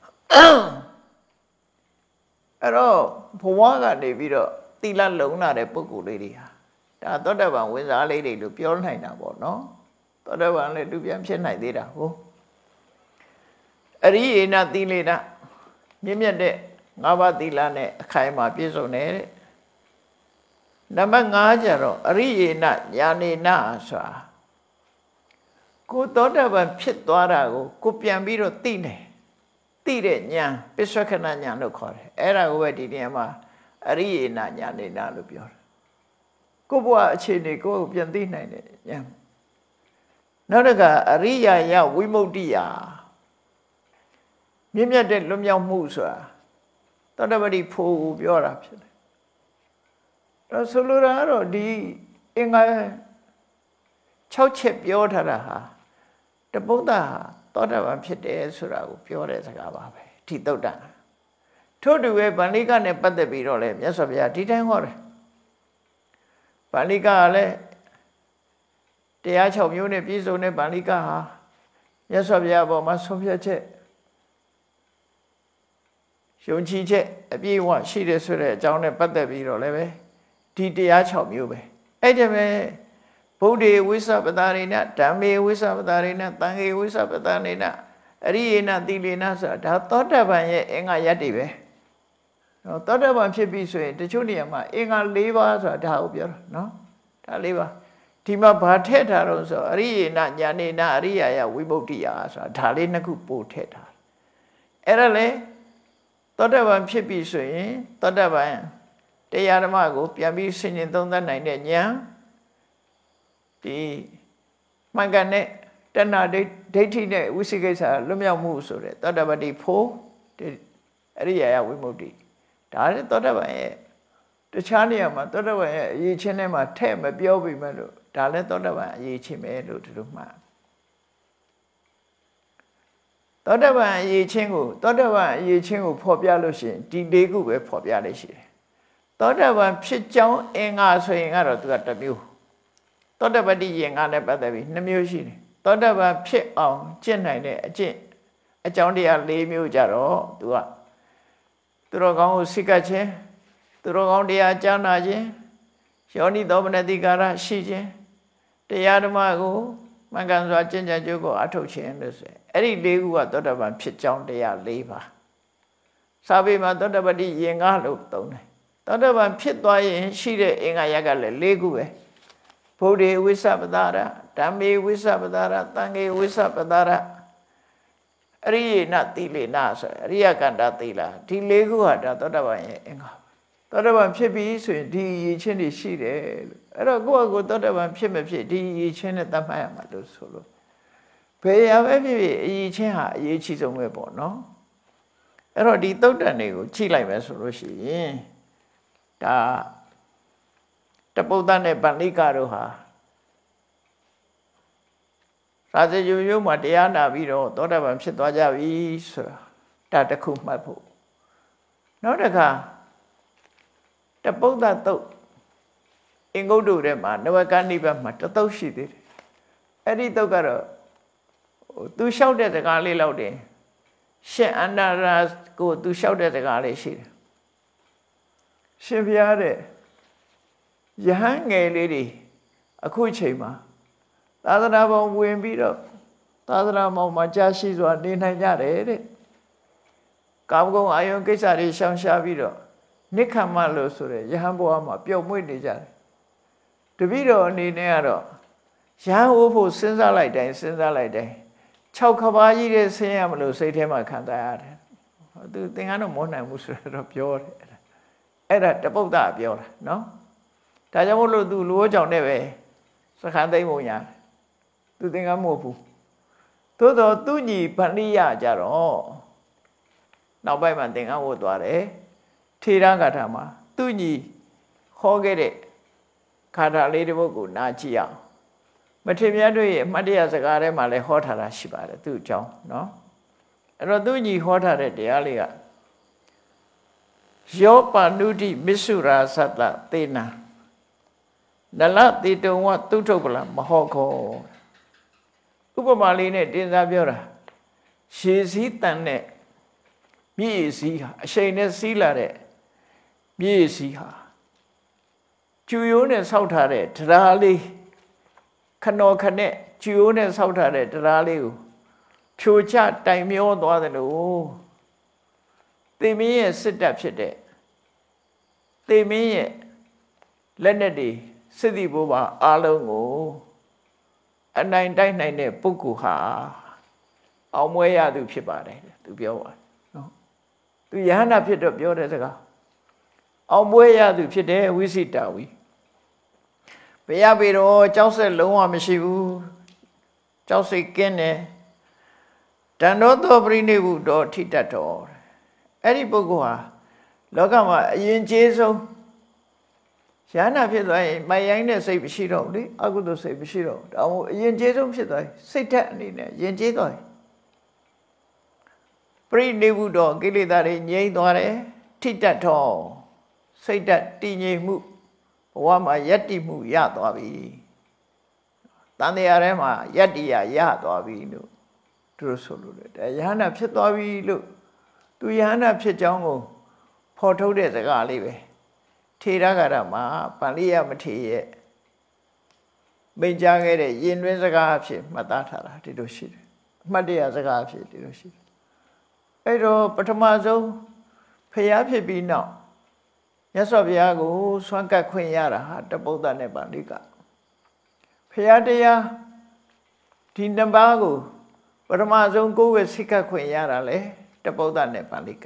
အဲ့တော့ဘဝကနေပြီးတော့သီလလုံလာတဲ့ပုဂ္ဂိုလ်လေးတွေဟာဒါသောတာပန်ဝိဇ္ဇာလေးတွေလို့ပြောနိုင်တာပေါ့နော်သောတာပန်လည်းသူပြန်ဖြစ်နိုင်သေးတာဟုတ်အရိယေနသီလေနမြင့်မြတ်တဲ့၅ပါးသီလနဲ့အခိုင်အမာပြည့်စုံတဲ့နံပါတ်5ကျတော့အရိယေနညာနေနဆိုတာကိုသောတာပန်ဖြစ်သွားတာကိုပြန်ပြီးတော့သိတယ်သိတဲ့ဉာဏ်ပစ္ဆွခဏဉာဏ်လို့ခေါ်တယ်အဲ့ဒါကိုပဲဒီနေရာမှာအရိယေနညာနေနလို့ပြောတယ်ကိုဘဝအခြေအနေကိုပြန်သိနိုင်တဲ့ဉာဏ်နောက်တစ်ခါအရိယာယဝိမု ക്തി ယမြင့်မြတ်တဲ့လွတ်မြောက်မှုဆိုတာသောတပတိဖို့ပြောတာဖြစ်တယ်တော့ဆိုလိုတာကတော့ဒီအင်္ဂါ6ချက်ပြောထားတာဟာတပုဒ္ဒဟာသောတာပန်ဖြစ်တယ်ဆိုတာကိုပြောတဲ့စကားပါပဲဒီသုတ်တံထို့တူပဲဗန္ဓိကနဲ့ပတ်သက်ပြီးတော့လေမြတ်စွာဘုရားဒီတိုင်းဟောတယ်ဗန္ဓိကကလည်းတရား6မျိုးနဲ့ပြည့်စုံတဲ့ဗန္ဓိကဟာမြတ်စွာဘုရားပေါ်မှာဆုံးဖြတ်ချက်ယုံကြည်ချက်အပြည့်အဝရှိတယ်ဆိုတဲ့အကြောင်းနဲ့ပတ်သက်ပြီးတော့လည်းပဲဒီတရား6မျိုးပဲအဲ့ဒါပဲဗုဒ္ဓေဝိသပတာရိနဓမ္မေဝိသပတာရိနသံဃေဝိသပတာရိနအရိယေနသီလေနဆိုတာဒါသောတပန်ရဲ့အင်္ဂါရပ်တွေပဲနော်သောတပန်ဖြစ်ပြီဆိုရင်တချို့နေရာမှာအင်္ဂါ၄ပါးဆိုတာဒါကိုပြောတာနော်ဒါ၄ပါးဒီမှာဘာထည့်ထားတော့ဆိုအရိယေနညာနေနအရိယာယဝိမု ക്തി ယဆိုတာဒါလေးနှစ်ခုပို့ထည့်ထားအဲ့ဒါလေသောတပန်ဖြစ်ပြီဆိုရင်သောတပန်တရားဓမ္မကိုပြန်ပြီးဆင်ခြင်သုံးသပ်နိုင်တဲ့ဉာဏ်ဒီမှန်ကန်တဲ့တဏှာဒိဋ္ဌိနဲ့ဝိသိကိစ္စလွတ်မြောက်မှုဆိုတဲ့သောတပတိဖို့အရိယာယဝိမု ക്തി ဒါလည်းသောတပန်ရဲ့တခြားနေရာမှာသောတပန်ရဲ့အရေးချင်းထဲမှာထဲ့မပြောပြီးမဲ့လို့ဒါလည်းသောတပန်အရေးချင်းပဲလို့ဒီလိုမှတ်သောတပန်အရေးချင်းကိုသောတပန်အရေးချင်းကိုဖော်ပြလို့ရှိရင်ဒီ၄ခုပဲဖော်ပြလိမ့်ရှိတယ်သောတပန်ဖြစ်ကြောင်းအင်္ဂါဆိုရင်ကတော့သူကတစ်မျိုးသောတပတိယင်္ဂါနဲ့ပတ်သက်ပြီး2မျိုးရှိတယ်သောတပန်ဖြစ်အောင်ကျင့်နိုင်တဲ့အကျင့်အကြောင်းတရား4မျိုးကြတော့သူကသူတော်ကောင်းကိုစိတ်ကပ်ခြင်းသူတော်ကောင်းတရားကြားနာခြင်းယောနိသောမနတိကာရရှိခြင်းတရားဓမ္မကိုမှန်ကန်စွာကျင့်ကြံကြိုးကိုအထုတ်ခြင်းလို့ဆိုအဲ့ဒီ၄ခုကသောတပန်ဖြစ်ကြောင်းတရား၄ပါးစာပေမှာသောတပတိယင်္ဂါလို့သုံးတယ်သောတပန်ဖြစ်သွားရင်ရှိတဲ့အင်္ဂါရပ်ကလည်း၄ခုပဲဗုဒ္ဓေဝိသပတာရဓမ္မေဝိသပတာရသံဃေဝိသပတာရအရိယေနသီလေနဆိုအရိယကန္တာသီလာဒီ၄ခုဟာဒါသောတပန်ရဲ့အင်္ဂါသောတပန်ဖြစ်ပြီးဆိုရင်ဒီရည်ချင်းတွေရှိတယ်လို့အဲ့တော့ကိုယ့်အကိုသောတပန်ဖြစ်မဖြစ်ဒီရည်ချင်းနဲ့သတ်မှတ်ရမှာလို့ဆိုလို့ဘယ်ရပဲဖြစ်ဖြစ်အရည်ချင်းဟာအရေးကြီးဆုံးပဲပေါ့နော်အဲ့တော့ဒီသုတ်တန်တွေကိုကြည့်လိုက်မယ်ဆိုလို့ရှိရင်ဒါတပုဒ္ဒနဲ့ဗန္ဓိကတို့ဟာသာသနာ့မျိုးမှာတရားနာပြီးတော့သောတပန်ဖြစ်သွားကြပြီဆိုတာဒါတစ်ခုမှတ်ဖို့နောက်တစ်ခါတပုဒ္ဒသုတ်အင်္ဂုတ္တုထဲမှာနဝကနိဗ္ဗာန်မှာတသုတ်ရှိသေးတယ်အဲ့ဒီသုတ်ကတော့သူလျှောက်တဲ့စကားလေးလောက်တင်ရှင်အန္တရာကိုသူလျှောက်တဲ့စကားလေးရှိတယ်ရှင်ဘုရားတဲ့ယဟန်ငယ်လေးတွေအခုချိန်မှာသာသနာပေါ်ဝင်ပြီးတော့သာသနာပေါ်မှာကြာရှိစွာနေနိုင်ကြတယ်တဲ့ကာမဂုဏ်အာယုံကိစ္စတွေရှောင်ရှားပြီးတော့နိခမ္မလို့ဆိုတဲ့ယဟန်ဘဝမှာပျော်မွေ့နေကြတယ်တပည့်တော်အနေနဲ့ကတော့ယဟန်ဝဖို့စဉ်းစားလိုက်တိုင်း6ခပါးကြီးတဲ့ဆင်းရမလို့စိတ်ထဲမှာခံစားရတယ်သူသင်္ကန်းတော့မောနိုင်မှုဆိုတော့ပြောတယ်အဲ့ဒါတပုဒ္ဒပြောတာနော်ဒါကြောင့်မို့လို့သူလူဝကြောင့်နဲ့ပဲစခန်းသိမ့်ပုံရတယ်သူသင်္ကန်းမဟုတ်ဘူးသို့တော့သူညီဗန္ဓိယကြတော့နောက်ပိုင်းမှာသင်္ကန်းဝတ်သွားတယ်ထေရဂါထာမှာသူညီဟောခဲ့တဲ့ဂါထာလေးတစ်ပုဒ်ကိုနားကြည့်အောင်မထေရမြတ်တို့ရဲ့အမှတ်တရစကားထဲမှာလည်းဟောထားတာရှိပါတယ်သူ့အကြောင်းနော်အဲ့တော့သူညီဟောထားတဲ့တရားလေးကယောပါဏုတိမစ္ဆုရာသတ္တသေနနလတိတုံဝသုထုပ္ပလမဟောခောဥပမာလေးနဲ့တင်စားပြောတာရှည်စည်းတန်တဲ့မြည်စည်းဟာအရှိန်နဲ့စီးလာတဲ့မြည်စည်းဟာကျူရိုးနဲ့ဆောက်ထားတဲ့တရားလေးခနော်ခနဲ့ကျူရိုးနဲ့ဆောက်ထားတဲ့တရားလေးကိုဖြိုချတိုင်မျောသွားတယ်လို့သေမင်းရဲ့စစ်တပ်ဖြစ်တဲ့သေမင်းရဲ့လက်နက်တွေစစ်သည်ဘုရားအားလုံးကိုအနိုင်တိုက်နိုင်တဲ့ပုဂ္ဂိုလ်ဟာအောင်မွေးရသူဖြစ်ပါတယ်သူပြောပါတယ်နော်သူယဟန္တာဖြစ်တော့ပြောတဲ့စကားအောင်မွေးရသူဖြစ်တဲ့ဝိသိတာဝီဘုရားပေတော့ကြောက်ဆက်လုံးဝမရှိဘူးကြောက်စိတ်ကင်းတယ်တန်တော်သောပရိနိဗ္ဗုတောထိတတ်တော်အဲ့ဒီပုဂ္ဂိုလ်ဟာလောကမှာအရင်ကျေးဆုံးယဟန္တာဖြစ်သွားရင်မိုင်ရိုင်းတဲ့စိတ်မရှိတော့ဘူးလေအကုသိုလ်စိတ်မရှိတော့ဒါမှမဟုတ်အရင်ကျေးဆုံးဖြစ်သွားရင်စိတ်ဓာတ်အနေနဲ့ယဉ်ကျေးသွားရင်ပရိနိဗ္ဗုတောကိလေသာတွေငြိမ်းသွားတယ်ထိတတ်တော်စိတ်ဓာတ်တည်ငြိမ်မှုဘဝမှာယက်တိမှုရသွားပြီတန်တရားထဲမှာယက်တိရသွားပြီလို့သူတို့ဆိုလို့တယ်ယဟန္တာဖြစ်သွားပြီလို့သူယဟန္တာဖြစ်ကြောင်းကိုဖော်ထုတ်တဲ့စကားလေးပဲထထေရဂါရမှာပါဠိယမထေရရဲ့မိန့်ကြားခဲ့တဲ့ယဉ်တွင်းစကားအဖြစ်မှတ်သားထားတာဒီလိုရှိတယ်အမှတ်တရစကားအဖြစ်ဒီလိုရှိတယ်အဲ့တော့ပထမဆုံးဖျားဖြစ်ပြီးနောက်မြတ်စွာဘုရားကိုဆွမ်းကပ်ခွင့်ရတာဟာတပုဒ္ဒနဲ့ပါဠိကဖျားတရားဒီနှစ်ပါးကိုပထမဆုံးကိုယ်ဝေစိတ်ကပ်ခွင့်ရတာလေတပုဒ္ဒနဲ့ပါဠိက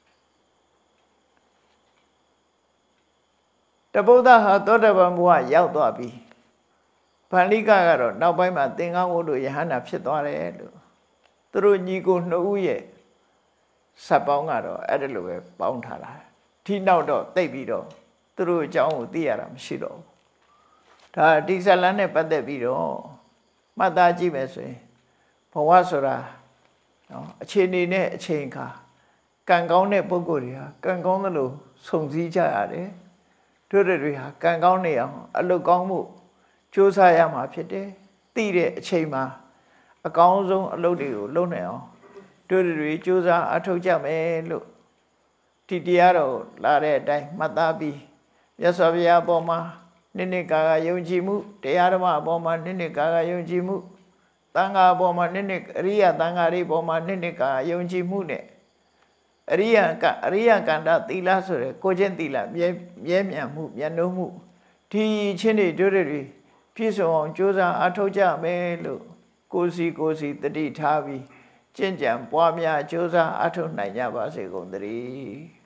တပုဒ္ဒဟာသောတပန်ဘုရားရောက်သွားပြီပါဠိကကတော့နောက်ပိုင်းမှာသင်္ကန်းဝုဒ္ဓယဟန္တာဖြစ်သွားတယ်လို့သူတို့ညီကိုနှစ်ဦးရဲ့စပ်ပေါင်းကတော့အဲ့ဒါလိုပဲပေါင်းထားတာဒီနောက်တော့တိတ်ပြီးတော့သူတို့အကြောင်းကိုသိရတာမရှိတော့ဘူးဒါဒီဇလန်နဲ့ပတ်သက်ပြီးတော့မှတ်သားကြည့်မယ်ဆိုရင်ဘဝဆိုတာနော်အခြေအနေနဲ့အချိန်ခါကံကောင်းတဲ့ပုဂ္ဂိုလ်တွေဟာကံကောင်းသလိုစုံစည်းကြရတယ်တို့တွေဟာကံကောင်းနေအောင်အလုပ်ကောင်းမှုကြိုးစားရမှာဖြစ်တယ်သိတဲ့အချိန်မှာအကောင်းဆုံးအလုပ်တွေကိုလုပ်နိုင်အောင်တို့တွေကြိုးစားအထောက်ကြမယ်လို့ဒီတရားတော်လာတဲ့အတိုင်းမှတ်သားပြီးမြတ်စွာဘုရားအပေါ်မှာနှစ်ကာယုံကြည်မှုတရားဓမ္မအပေါ်မှာနှစ်ကာယုံကြည်မှုသံဃာအပေါ်မှာနှစ်အရိယသံဃာတွေအပေါ်မှာနှစ်ကာယုံကြည်မှုနဲ့အရိယကန္တသီလဆိုတဲ့ကိုချင်းသီလမြဲမြံမှုမြတ်နိုးမှုဒီချင်းတွေတို့တွေပြည့်စုံအောင်ကြိုးစားအထောက်ကြမယ်လို့ကိုစီတတိထားပြီးကျင့်ကြံပွားများကြိုးစားအထောက်နိုင်ကြပါစေကုန်သတည်း